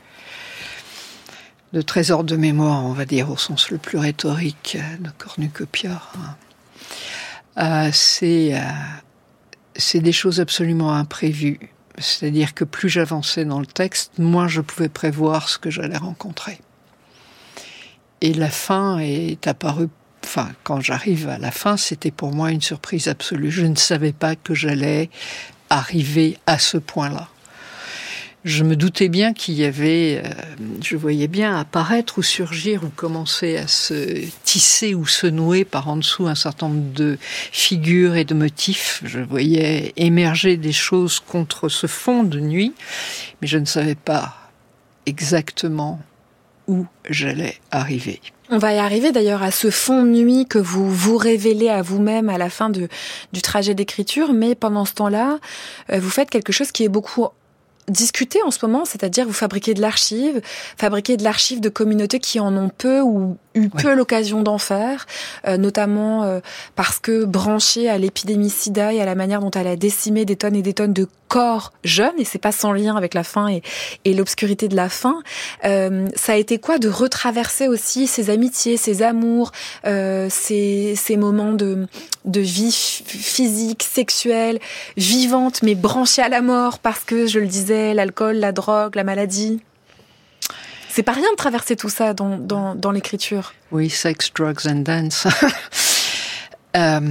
de trésor de mémoire, on va dire, au sens le plus rhétorique de cornucopia. Euh, c'est, euh, c'est des choses absolument imprévues. C'est-à-dire que plus j'avançais dans le texte, moins je pouvais prévoir ce que j'allais rencontrer. Et la fin est apparue, enfin, quand j'arrive à la fin, c'était pour moi une surprise absolue. Je ne savais pas que j'allais arriver à ce point-là. Je me doutais bien qu'il y avait, euh, je voyais bien apparaître ou surgir ou commencer à se tisser ou se nouer par en dessous un certain nombre de figures et de motifs. Je voyais émerger des choses contre ce fond de nuit, mais je ne savais pas exactement où j'allais arriver.
On va y arriver d'ailleurs à ce fond de nuit que vous vous révélez à vous-même à la fin de, du trajet d'écriture, mais pendant ce temps-là, vous faites quelque chose qui est beaucoup discuté en ce moment, c'est-à-dire vous fabriquez de l'archive, fabriquez de l'archive de communautés qui en ont peu ou eu peu ouais. l'occasion d'en faire, euh, notamment euh, parce que branchée à l'épidémie sida et à la manière dont elle a décimé des tonnes et des tonnes de corps jeunes, et c'est pas sans lien avec la fin et, et l'obscurité de la fin, euh, ça a été quoi de retraverser aussi ces amitiés, ces amours, euh, ces, ces moments de, de vie physique, sexuelle, vivante, mais branchée à la mort, parce que, je le disais, l'alcool, la drogue, la maladie. C'est pas rien de traverser tout ça dans, dans, dans l'écriture.
Oui, sex, drugs and dance. euh...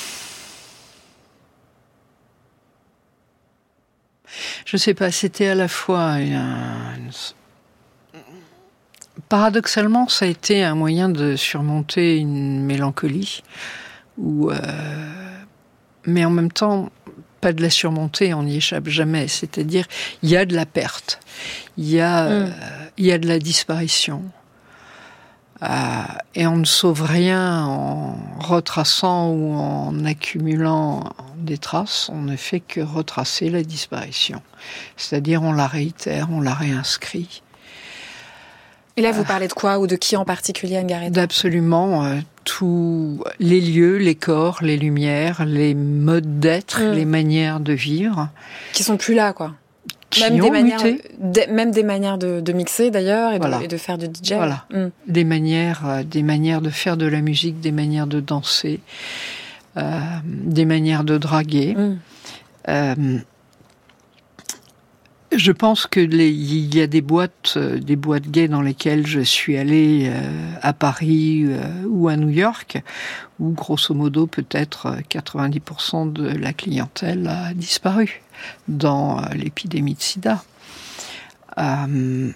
Je sais pas, c'était à la fois un... Paradoxalement, ça a été un moyen de surmonter une mélancolie, ou euh... mais en même temps, pas de la surmonter, on n'y échappe jamais. C'est-à-dire, il y a de la perte, il y a, mm. euh, il y a de la disparition. Euh, et on ne sauve rien en retraçant ou en accumulant des traces, on ne fait que retracer la disparition. C'est-à-dire, on la réitère, on la réinscrit.
Et là, vous parlez de quoi ou de qui en particulier, Anne Garréta ?
D'absolument euh, tous les lieux, les corps, les lumières, les modes d'être, mmh. les manières de vivre.
Qui sont plus là, quoi.
Qui
même,
ont
des manières,
muté.
De, même des manières de, de mixer, d'ailleurs, et, voilà. de, et de faire du D J.
Voilà. Mmh. Des manières, euh, des manières de faire de la musique, des manières de danser, euh, des manières de draguer. Mmh. Euh, Je pense que les, il y a des boîtes, euh, des boîtes gays dans lesquelles je suis allée euh, à Paris euh, ou à New York, où grosso modo peut-être quatre-vingt-dix pour cent de la clientèle a disparu dans euh, l'épidémie de sida. Euh,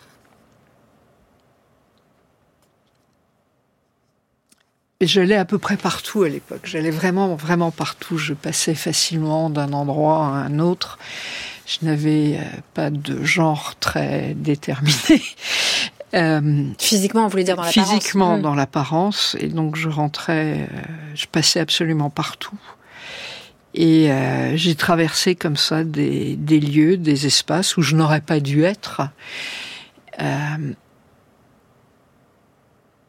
Et j'allais à peu près partout à l'époque. J'allais vraiment, vraiment partout. Je passais facilement d'un endroit à un autre. Je n'avais pas de genre très déterminé.
Euh, physiquement, vous voulez dire dans l'apparence ?
Physiquement,
mmh.
dans l'apparence. Et donc, je rentrais, euh, je passais absolument partout. Et euh, j'ai traversé comme ça des, des lieux, des espaces où je n'aurais pas dû être. Euh,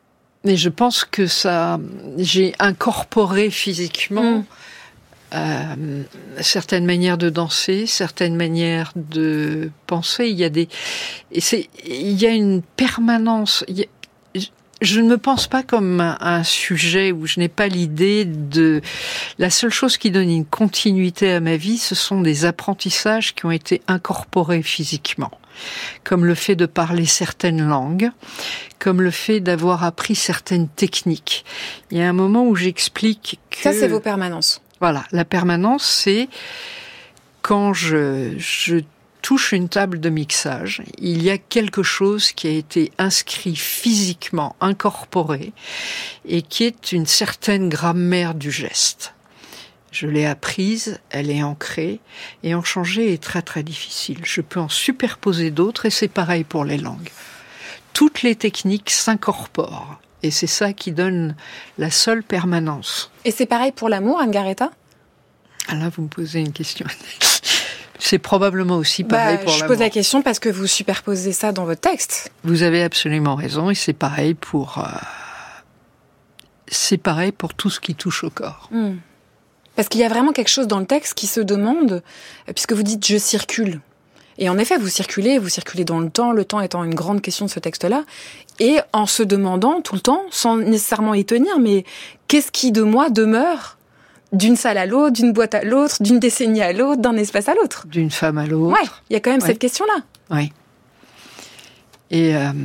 Mais je pense que ça, j'ai incorporé physiquement mmh. euh, certaines manières de danser, certaines manières de penser. Il y a des, et c'est, il y a une permanence. Il y a, je ne me pense pas comme un, un sujet où je n'ai pas l'idée de... La seule chose qui donne une continuité à ma vie, ce sont des apprentissages qui ont été incorporés physiquement. Comme le fait de parler certaines langues, comme le fait d'avoir appris certaines techniques. Il y a un moment où j'explique que...
Ça, c'est vos permanences.
Voilà, la permanence, c'est quand je... je touche une table de mixage, il y a quelque chose qui a été inscrit physiquement, incorporé, et qui est une certaine grammaire du geste. Je l'ai apprise, elle est ancrée, et en changer est très très difficile. Je peux en superposer d'autres, et c'est pareil pour les langues. Toutes les techniques s'incorporent, et c'est ça qui donne la seule permanence.
Et c'est pareil pour l'amour, Anne Garréta ?
Ah là, vous me posez une question... C'est probablement aussi pareil
bah,
pour
je
l'amour.
Je pose la question parce que vous superposez ça dans votre texte.
Vous avez absolument raison, et c'est pareil pour... Euh, c'est pareil pour tout ce qui touche au corps.
Mmh. Parce qu'il y a vraiment quelque chose dans le texte qui se demande, puisque vous dites « je circule ». Et en effet, vous circulez, vous circulez dans le temps, le temps étant une grande question de ce texte-là, et en se demandant tout le temps, sans nécessairement y tenir, mais qu'est-ce qui de moi demeure d'une salle à l'autre, d'une boîte à l'autre, d'une décennie à l'autre, d'un espace à l'autre.
D'une femme à l'autre.
Ouais, il y a quand même ouais. cette question-là.
Oui. Et euh,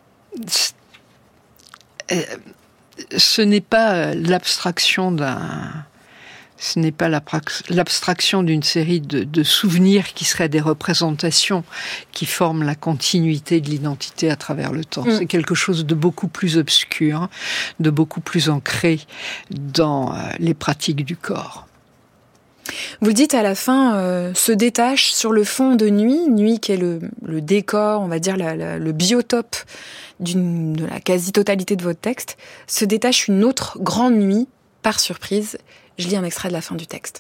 ce n'est pas l'abstraction d'un... Ce n'est pas l'abstraction d'une série de, de souvenirs qui seraient des représentations qui forment la continuité de l'identité à travers le temps. Mmh. C'est quelque chose de beaucoup plus obscur, de beaucoup plus ancré dans euh, les pratiques du corps.
Vous le dites à la fin, euh, se détache sur le fond de nuit, nuit qui est le, le décor, on va dire la, la, le biotope d'une, de la quasi-totalité de votre texte, se détache une autre grande nuit, par surprise. Je lis un extrait de la fin du texte.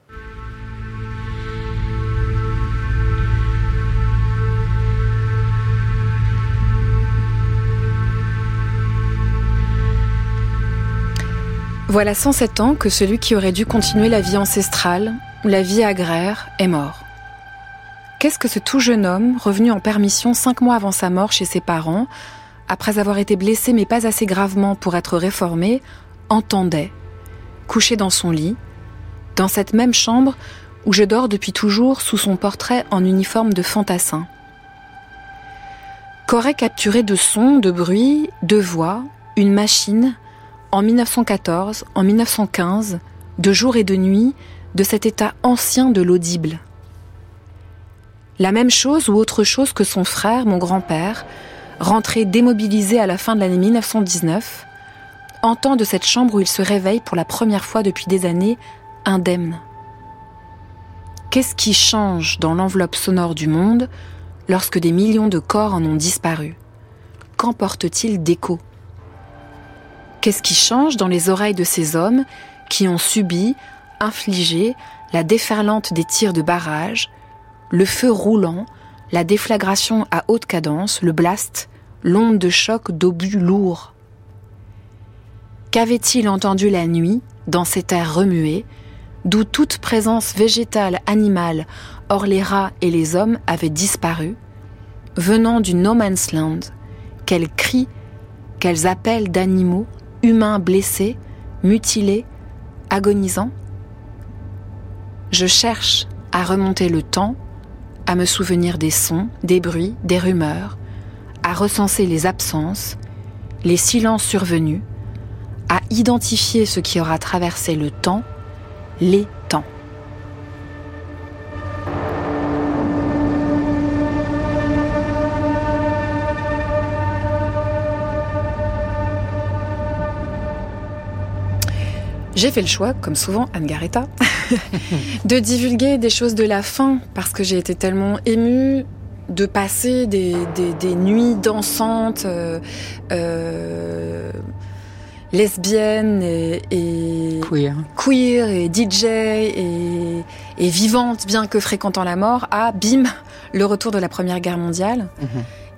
Voilà cent sept ans que celui qui aurait dû continuer la vie ancestrale, la vie agraire, est mort. Qu'est-ce que ce tout jeune homme, revenu en permission cinq mois avant sa mort chez ses parents, après avoir été blessé mais pas assez gravement pour être réformé, entendait, couché dans son lit, dans cette même chambre où je dors depuis toujours sous son portrait en uniforme de fantassin. Qu'aurait capturé de sons, de bruits, de voix, une machine, en mille neuf cent quatorze, en mille neuf cent quinze, de jour et de nuit, de cet état ancien de l'audible. La même chose ou autre chose que son frère, mon grand-père, rentré démobilisé à la fin de l'année mille neuf cent dix-neuf, entend de cette chambre où il se réveille pour la première fois depuis des années, indemne. Qu'est-ce qui change dans l'enveloppe sonore du monde lorsque des millions de corps en ont disparu ? Qu'emporte-t-il d'écho ? Qu'est-ce qui change dans les oreilles de ces hommes qui ont subi, infligé, la déferlante des tirs de barrage, le feu roulant, la déflagration à haute cadence, le blast, l'onde de choc d'obus lourds ? Qu'avait-il entendu la nuit, dans cet air remué, d'où toute présence végétale, animale, hors les rats et les hommes, avait disparu, venant du no man's land, quels cris, quels appels d'animaux, humains blessés, mutilés, agonisants ? Je cherche à remonter le temps, à me souvenir des sons, des bruits, des rumeurs, à recenser les absences, les silences survenus, à identifier ce qui aura traversé le temps, les temps. J'ai fait le choix, comme souvent Anne Garréta, de divulguer des choses de la fin, parce que j'ai été tellement émue de passer des, des, des nuits dansantes, euh, euh, lesbiennes et, et
queer.
queer et D J et, et vivantes, bien que fréquentant la mort, à bim, le retour de la Première Guerre mondiale. Mmh.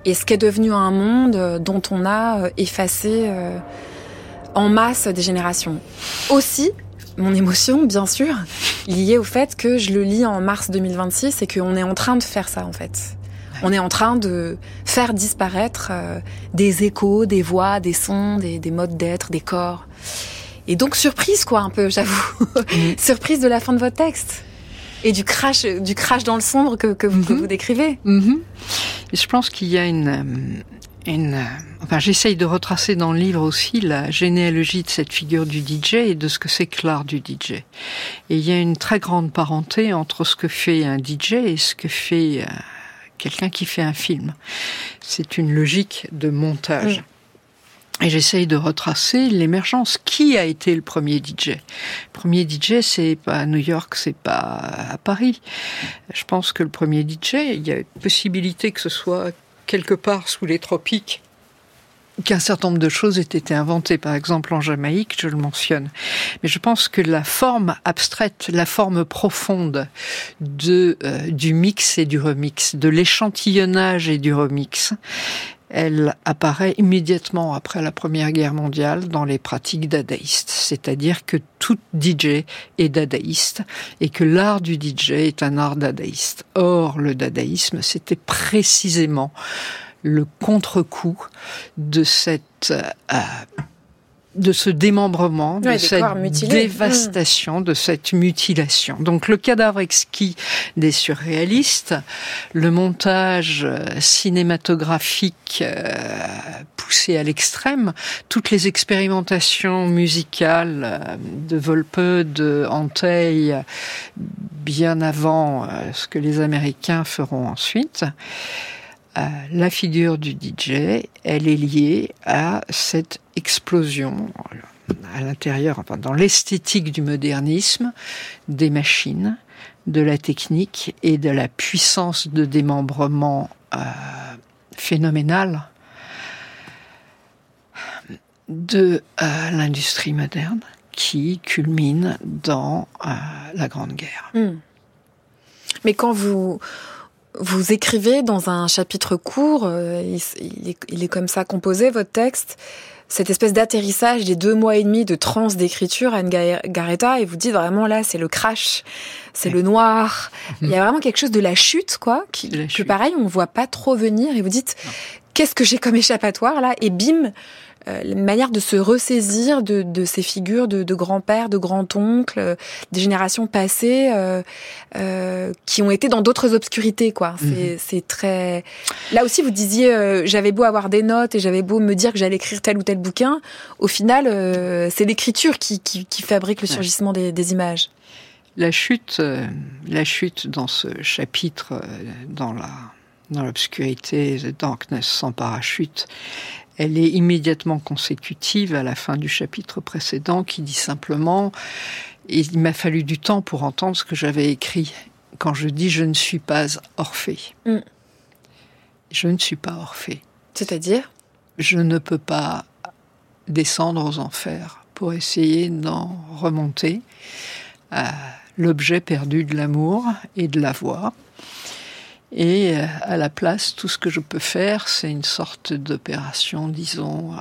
et ce qu'est devenu un monde dont on a effacé euh, en masse des générations. Aussi, mon émotion, bien sûr, liée au fait que je le lis en mars deux mille vingt-six et qu'on est en train de faire ça, en fait. On est en train de faire disparaître euh, des échos, des voix, des sons, des, des modes d'être, des corps. Et donc, surprise, quoi, un peu, j'avoue. Mmh. Surprise de la fin de votre texte. Et du crash, du crash dans le sombre que, que, mmh. que vous décrivez.
Mmh. Je pense qu'il y a une... une enfin, j'essaye de retracer dans le livre aussi la généalogie de cette figure du D J et de ce que c'est que l'art du D J. Et il y a une très grande parenté entre ce que fait un D J et ce que fait euh, quelqu'un qui fait un film. C'est une logique de montage. Mmh. Et j'essaye de retracer l'émergence. Qui a été le premier D J ? Le premier D J, c'est pas à New York, c'est pas à Paris. Je pense que le premier D J, il y a une possibilité que ce soit quelque part sous les tropiques, qu'un certain nombre de choses aient été inventées. Par exemple, en Jamaïque, je le mentionne. Mais je pense que la forme abstraite, la forme profonde de, euh, du mix et du remix, de l'échantillonnage et du remix, elle apparaît immédiatement après la Première Guerre mondiale dans les pratiques dadaïstes. C'est-à-dire que tout D J est dadaïste et que l'art du D J est un art dadaïste. Or, le dadaïsme, c'était précisément le contre-coup de cette... Euh, de ce démembrement, ouais, de cette dévastation, mmh. de cette mutilation. Donc le cadavre exquis des surréalistes, le montage cinématographique euh, poussé à l'extrême, toutes les expérimentations musicales euh, de Volpe, de Antheil, bien avant euh, ce que les Américains feront ensuite. Euh, la figure du D J, elle est liée à cette explosion à l'intérieur, enfin dans l'esthétique du modernisme, des machines, de la technique et de la puissance de démembrement euh, phénoménale de euh, l'industrie moderne qui culmine dans euh, la Grande Guerre.
Mmh. Mais quand vous... Vous écrivez dans un chapitre court, euh, il, il, est, il est comme ça composé, votre texte, cette espèce d'atterrissage des deux mois et demi de transe d'écriture à Anne Garréta, et vous dites vraiment là, c'est le crash, c'est le noir. Mmh. Il y a vraiment quelque chose de la chute, quoi, qui, que chute. Pareil, on ne voit pas trop venir, et vous dites, non. Qu'est-ce que j'ai comme échappatoire là ? Et bim, euh, la manière de se ressaisir de, de ces figures de, de grands-pères, de grands-oncles, euh, des générations passées euh, euh, qui ont été dans d'autres obscurités, quoi. C'est, mmh. c'est très... Là aussi, vous disiez, euh, j'avais beau avoir des notes et j'avais beau me dire que j'allais écrire tel ou tel bouquin. Au final, euh, c'est l'écriture qui, qui, qui fabrique le surgissement des, des images.
La chute, euh, la chute dans ce chapitre, euh, dans la... dans l'obscurité, The Darkness sans parachute, elle est immédiatement consécutive à la fin du chapitre précédent qui dit simplement « Il m'a fallu du temps pour entendre ce que j'avais écrit. Quand je dis « je ne suis pas Orphée mm. ». Je ne suis pas Orphée.
C'est-à-dire ?
Je ne peux pas descendre aux enfers pour essayer d'en remonter à l'objet perdu de l'amour et de la voix. Et à la place, tout ce que je peux faire, c'est une sorte d'opération, disons,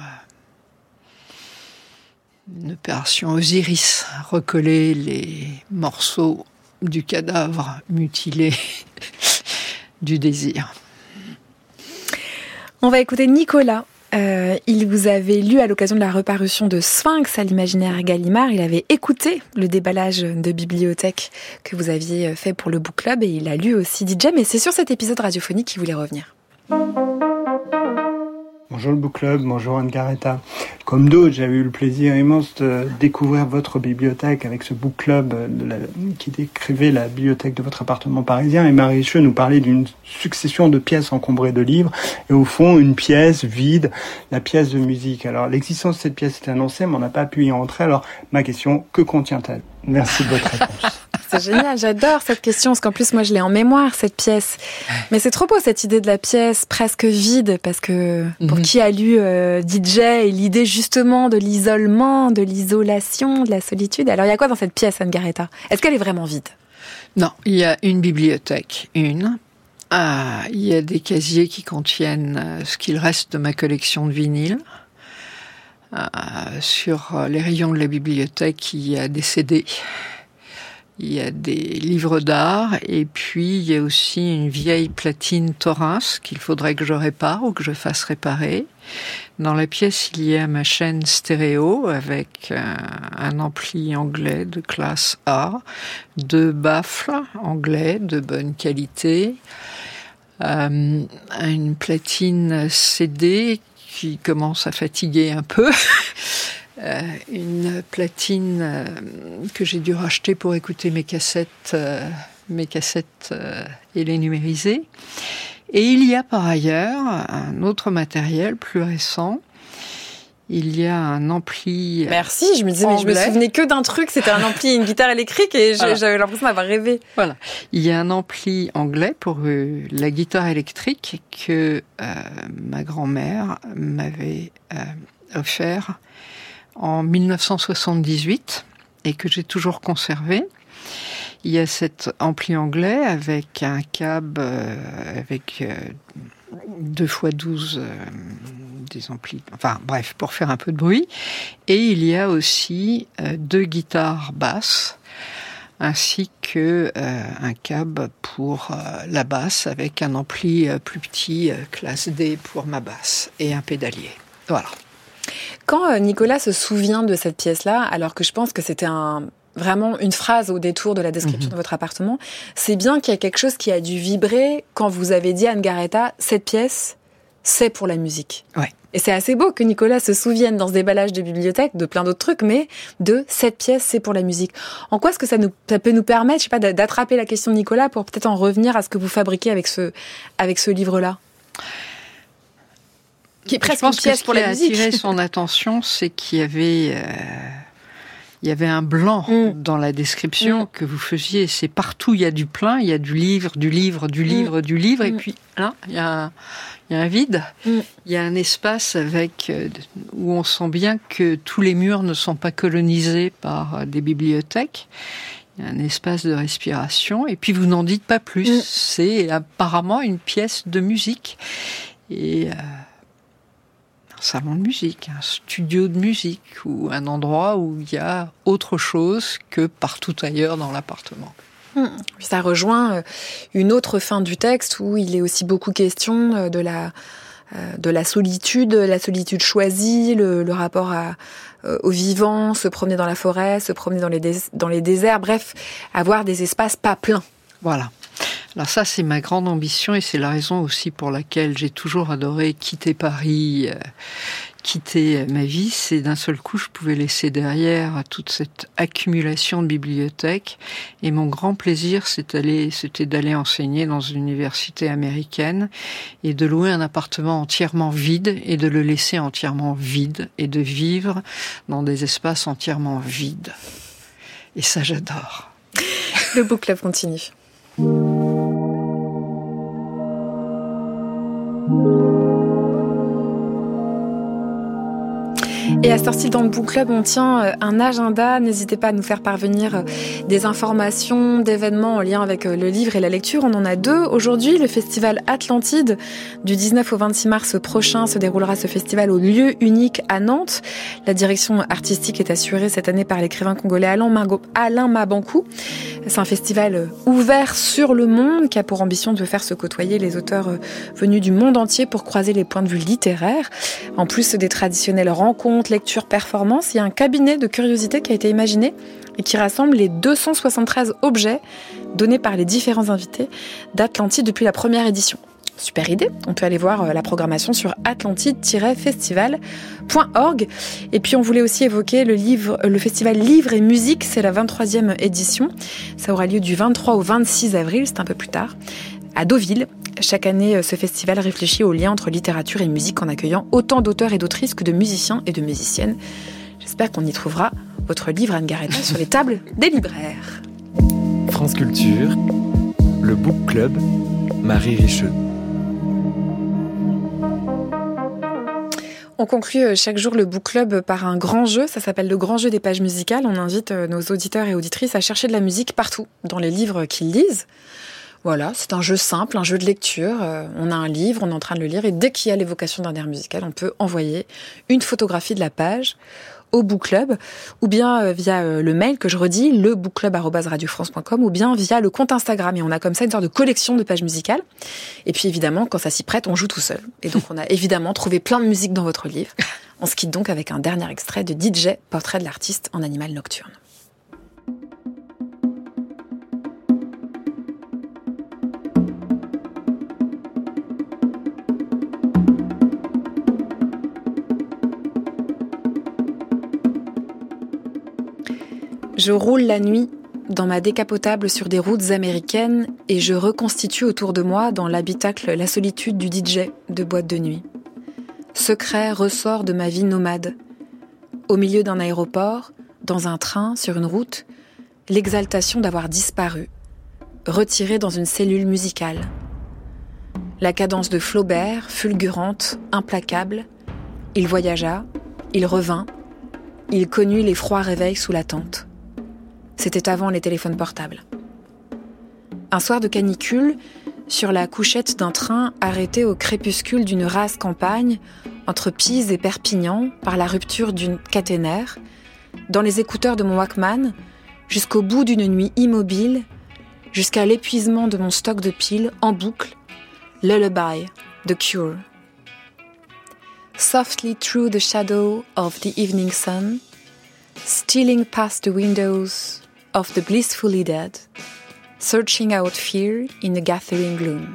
une opération Osiris, recoller les morceaux du cadavre mutilé du désir.
On va écouter Nicolas. Euh, il vous avait lu à l'occasion de la reparution de Sphinx à l'imaginaire Gallimard. Il avait écouté le déballage de bibliothèque que vous aviez fait pour le book club et il a lu aussi D J, mais c'est sur cet épisode radiophonique qu'il voulait revenir.
Bonjour le book club, bonjour Anne Garréta. Comme d'autres, j'avais eu le plaisir immense de découvrir votre bibliothèque avec ce book club de la, qui décrivait la bibliothèque de votre appartement parisien. Et Marie Richeux nous parlait d'une succession de pièces encombrées de livres et au fond une pièce vide, la pièce de musique. Alors l'existence de cette pièce est annoncée, mais on n'a pas pu y entrer. Alors ma question, que contient-elle ? Merci de votre réponse.
C'est génial, j'adore cette question, parce qu'en plus, moi, je l'ai en mémoire, cette pièce. Mais c'est trop beau, cette idée de la pièce presque vide, parce que pour mm-hmm. qui a lu euh, D J et l'idée justement de l'isolement, de l'isolation, de la solitude. Alors, il y a quoi dans cette pièce, Anne Garréta ? Est-ce qu'elle est vraiment vide ?
Non, il y a une bibliothèque, une, Ah, il y a des casiers qui contiennent ce qu'il reste de ma collection de vinyles. Euh, sur les rayons de la bibliothèque, il y a des C D, il y a des livres d'art, et puis il y a aussi une vieille platine Thorens qu'il faudrait que je répare ou que je fasse réparer. Dans la pièce, il y a ma chaîne stéréo avec un, un ampli anglais de classe A, deux baffles anglais de bonne qualité, euh, une platine C D qui commence à fatiguer un peu, euh, une platine euh, que j'ai dû racheter pour écouter mes cassettes, euh, mes cassettes euh, et les numériser. Et il y a par ailleurs un autre matériel plus récent. Il y a un ampli.
Merci, je me disais, mais je me souvenais que d'un truc, c'était un ampli et une guitare électrique, et voilà. J'avais l'impression d'avoir rêvé.
Voilà. Il y a un ampli anglais pour euh, la guitare électrique que euh, ma grand-mère m'avait euh, offert en dix-neuf cent soixante-dix-huit et que j'ai toujours conservé. Il y a cet ampli anglais avec un cab euh, avec euh, deux fois douze euh, des amplis, enfin bref, pour faire un peu de bruit. Et il y a aussi euh, deux guitares basses, ainsi que euh, un cab pour euh, la basse avec un ampli euh, plus petit, euh, classe D pour ma basse, et un pédalier. Voilà.
Quand euh, Nicolas se souvient de cette pièce-là, alors que je pense que c'était un... vraiment une phrase au détour de la description mmh. de votre appartement, c'est bien qu'il y a quelque chose qui a dû vibrer quand vous avez dit à Anne Garréta, cette pièce, c'est pour la musique.
Ouais.
Et c'est assez beau que Nicolas se souvienne dans ce déballage de bibliothèque de plein d'autres trucs, mais de cette pièce, c'est pour la musique. En quoi est-ce que ça, nous, ça peut nous permettre, je sais pas, d'attraper la question de Nicolas pour peut-être en revenir à ce que vous fabriquez avec ce, avec ce livre-là? Qui est presque une pièce pour la musique.
Ce qui a attiré son attention, c'est qu'il y avait... Euh... Il y avait un blanc mmh. dans la description mmh. que vous faisiez. C'est partout, il y a du plein, il y a du livre, du livre, du livre, mmh. du livre. Et puis là, il y a un, il y a un vide. Mmh. Il y a un espace avec, où on sent bien que tous les murs ne sont pas colonisés par des bibliothèques. Il y a un espace de respiration. Et puis vous n'en dites pas plus. Mmh. C'est apparemment une pièce de musique. Et... Euh, salon de musique, un studio de musique ou un endroit où il y a autre chose que partout ailleurs dans l'appartement.
Mmh. Ça rejoint une autre fin du texte où il est aussi beaucoup question de la, de la solitude, la solitude choisie, le, le rapport à, au vivant, se promener dans la forêt, se promener dans les, dés, dans les déserts, bref, avoir des espaces pas pleins.
Voilà. Alors ça, c'est ma grande ambition et c'est la raison aussi pour laquelle j'ai toujours adoré quitter Paris, euh, quitter ma vie. C'est d'un seul coup, je pouvais laisser derrière toute cette accumulation de bibliothèques. Et mon grand plaisir, c'était, c'était d'aller enseigner dans une université américaine et de louer un appartement entièrement vide et de le laisser entièrement vide et de vivre dans des espaces entièrement vides. Et ça, j'adore.
Le book club continue. Et à sortir dans le book club, on tient un agenda. N'hésitez pas à nous faire parvenir des informations, d'événements en lien avec le livre et la lecture. On en a deux. Aujourd'hui, le festival Atlantide, du dix-neuf au vingt-six mars prochain, se déroulera ce festival au lieu unique à Nantes. La direction artistique est assurée cette année par l'écrivain congolais Alain Mabankou. C'est un festival ouvert sur le monde qui a pour ambition de faire se côtoyer les auteurs venus du monde entier pour croiser les points de vue littéraires. En plus des traditionnelles rencontres, lecture, performance, il y a un cabinet de curiosité qui a été imaginé et qui rassemble les deux cent soixante-treize objets donnés par les différents invités d'Atlantide depuis la première édition. Super idée, on peut aller voir la programmation sur atlantide tiret festival point org. Et puis on voulait aussi évoquer le, livre, le festival Livre et Musique, c'est la vingt-troisième édition. Ça aura lieu du vingt-trois au vingt-six avril, c'est un peu plus tard, à Deauville. Chaque année, ce festival réfléchit au lien entre littérature et musique en accueillant autant d'auteurs et d'autrices que de musiciens et de musiciennes. J'espère qu'on y trouvera votre livre, Anne Garréta, sur les tables des libraires.
France Culture, le Book Club, Marie Richeux.
On conclut chaque jour le Book Club par un grand jeu, ça s'appelle le grand jeu des pages musicales. On invite nos auditeurs et auditrices à chercher de la musique partout, dans les livres qu'ils lisent. Voilà, c'est un jeu simple, un jeu de lecture. Euh, on a un livre, on est en train de le lire, et dès qu'il y a l'évocation d'un air musical, on peut envoyer une photographie de la page au Book Club, ou bien euh, via euh, le mail que je redis, le bookclub arobase radio france point com, ou bien via le compte Instagram. Et on a comme ça une sorte de collection de pages musicales. Et puis évidemment, quand ça s'y prête, on joue tout seul. Et donc on a évidemment trouvé plein de musique dans votre livre. On se quitte donc avec un dernier extrait de D J, portrait de l'artiste en animal nocturne. Je roule la nuit dans ma décapotable sur des routes américaines et je reconstitue autour de moi dans l'habitacle la solitude du D J de boîte de nuit. Secret ressort de ma vie nomade. Au milieu d'un aéroport, dans un train, sur une route, l'exaltation d'avoir disparu, retiré dans une cellule musicale. La cadence de Flaubert, fulgurante, implacable, il voyagea, il revint, il connut les froids réveils sous la tente. C'était avant les téléphones portables. Un soir de canicule, sur la couchette d'un train arrêté au crépuscule d'une rase campagne, entre Pise et Perpignan, par la rupture d'une caténaire, dans les écouteurs de mon Walkman, jusqu'au bout d'une nuit immobile, jusqu'à l'épuisement de mon stock de piles, en boucle, Lullaby, The Cure. Softly through the shadow of the evening sun, stealing past the windows of the blissfully dead, searching out fear in the gathering gloom.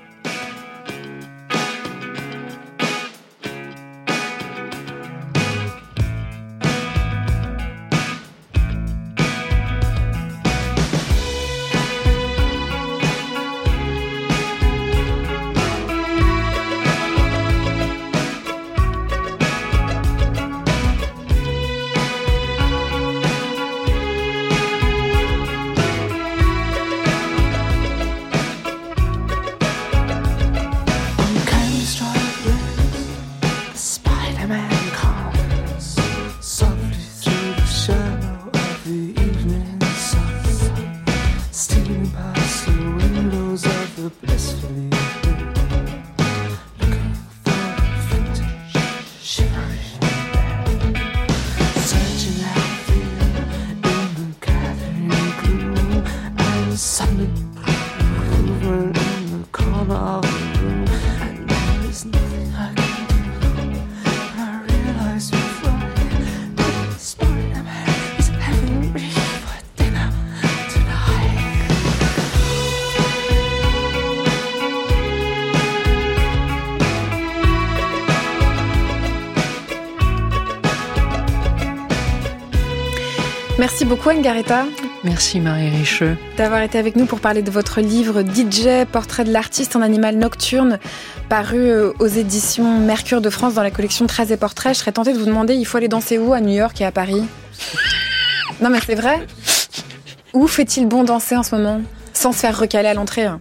Merci beaucoup Anne Garreta.
Merci Marie Richeux
d'avoir été avec nous pour parler de votre livre D J, portrait de l'artiste en animal nocturne, paru aux éditions Mercure de France dans la collection treize et portraits. Je serais tentée de vous demander, il faut aller danser où à New York et à Paris? Non mais c'est vrai. Où fait-il bon danser en ce moment, sans se faire recaler à l'entrée? hein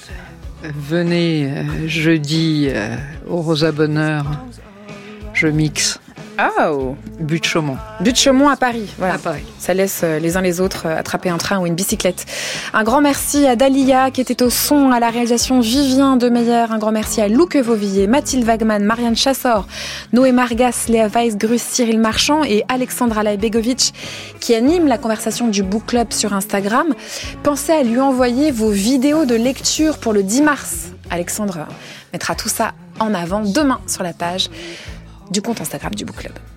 Venez euh, jeudi euh, au Rosa Bonheur, je mixe.
Oh,
But de Chaumont.
But de Chaumont à Paris. Voilà.
À Paris.
Ça laisse les uns les autres attraper un train ou une bicyclette. Un grand merci à Dalia qui était au son, à la réalisation Vivien Demeyer. Un grand merci à Louque Vauvillier, Mathilde Wagman, Marianne Chassor, Noé Margas, Léa Weisgrus, Cyril Marchand et Alexandra Laibegovic qui animent la conversation du Book Club sur Instagram. Pensez à lui envoyer vos vidéos de lecture pour le dix mars. Alexandre mettra tout ça en avant demain sur la page du compte Instagram du Book Club.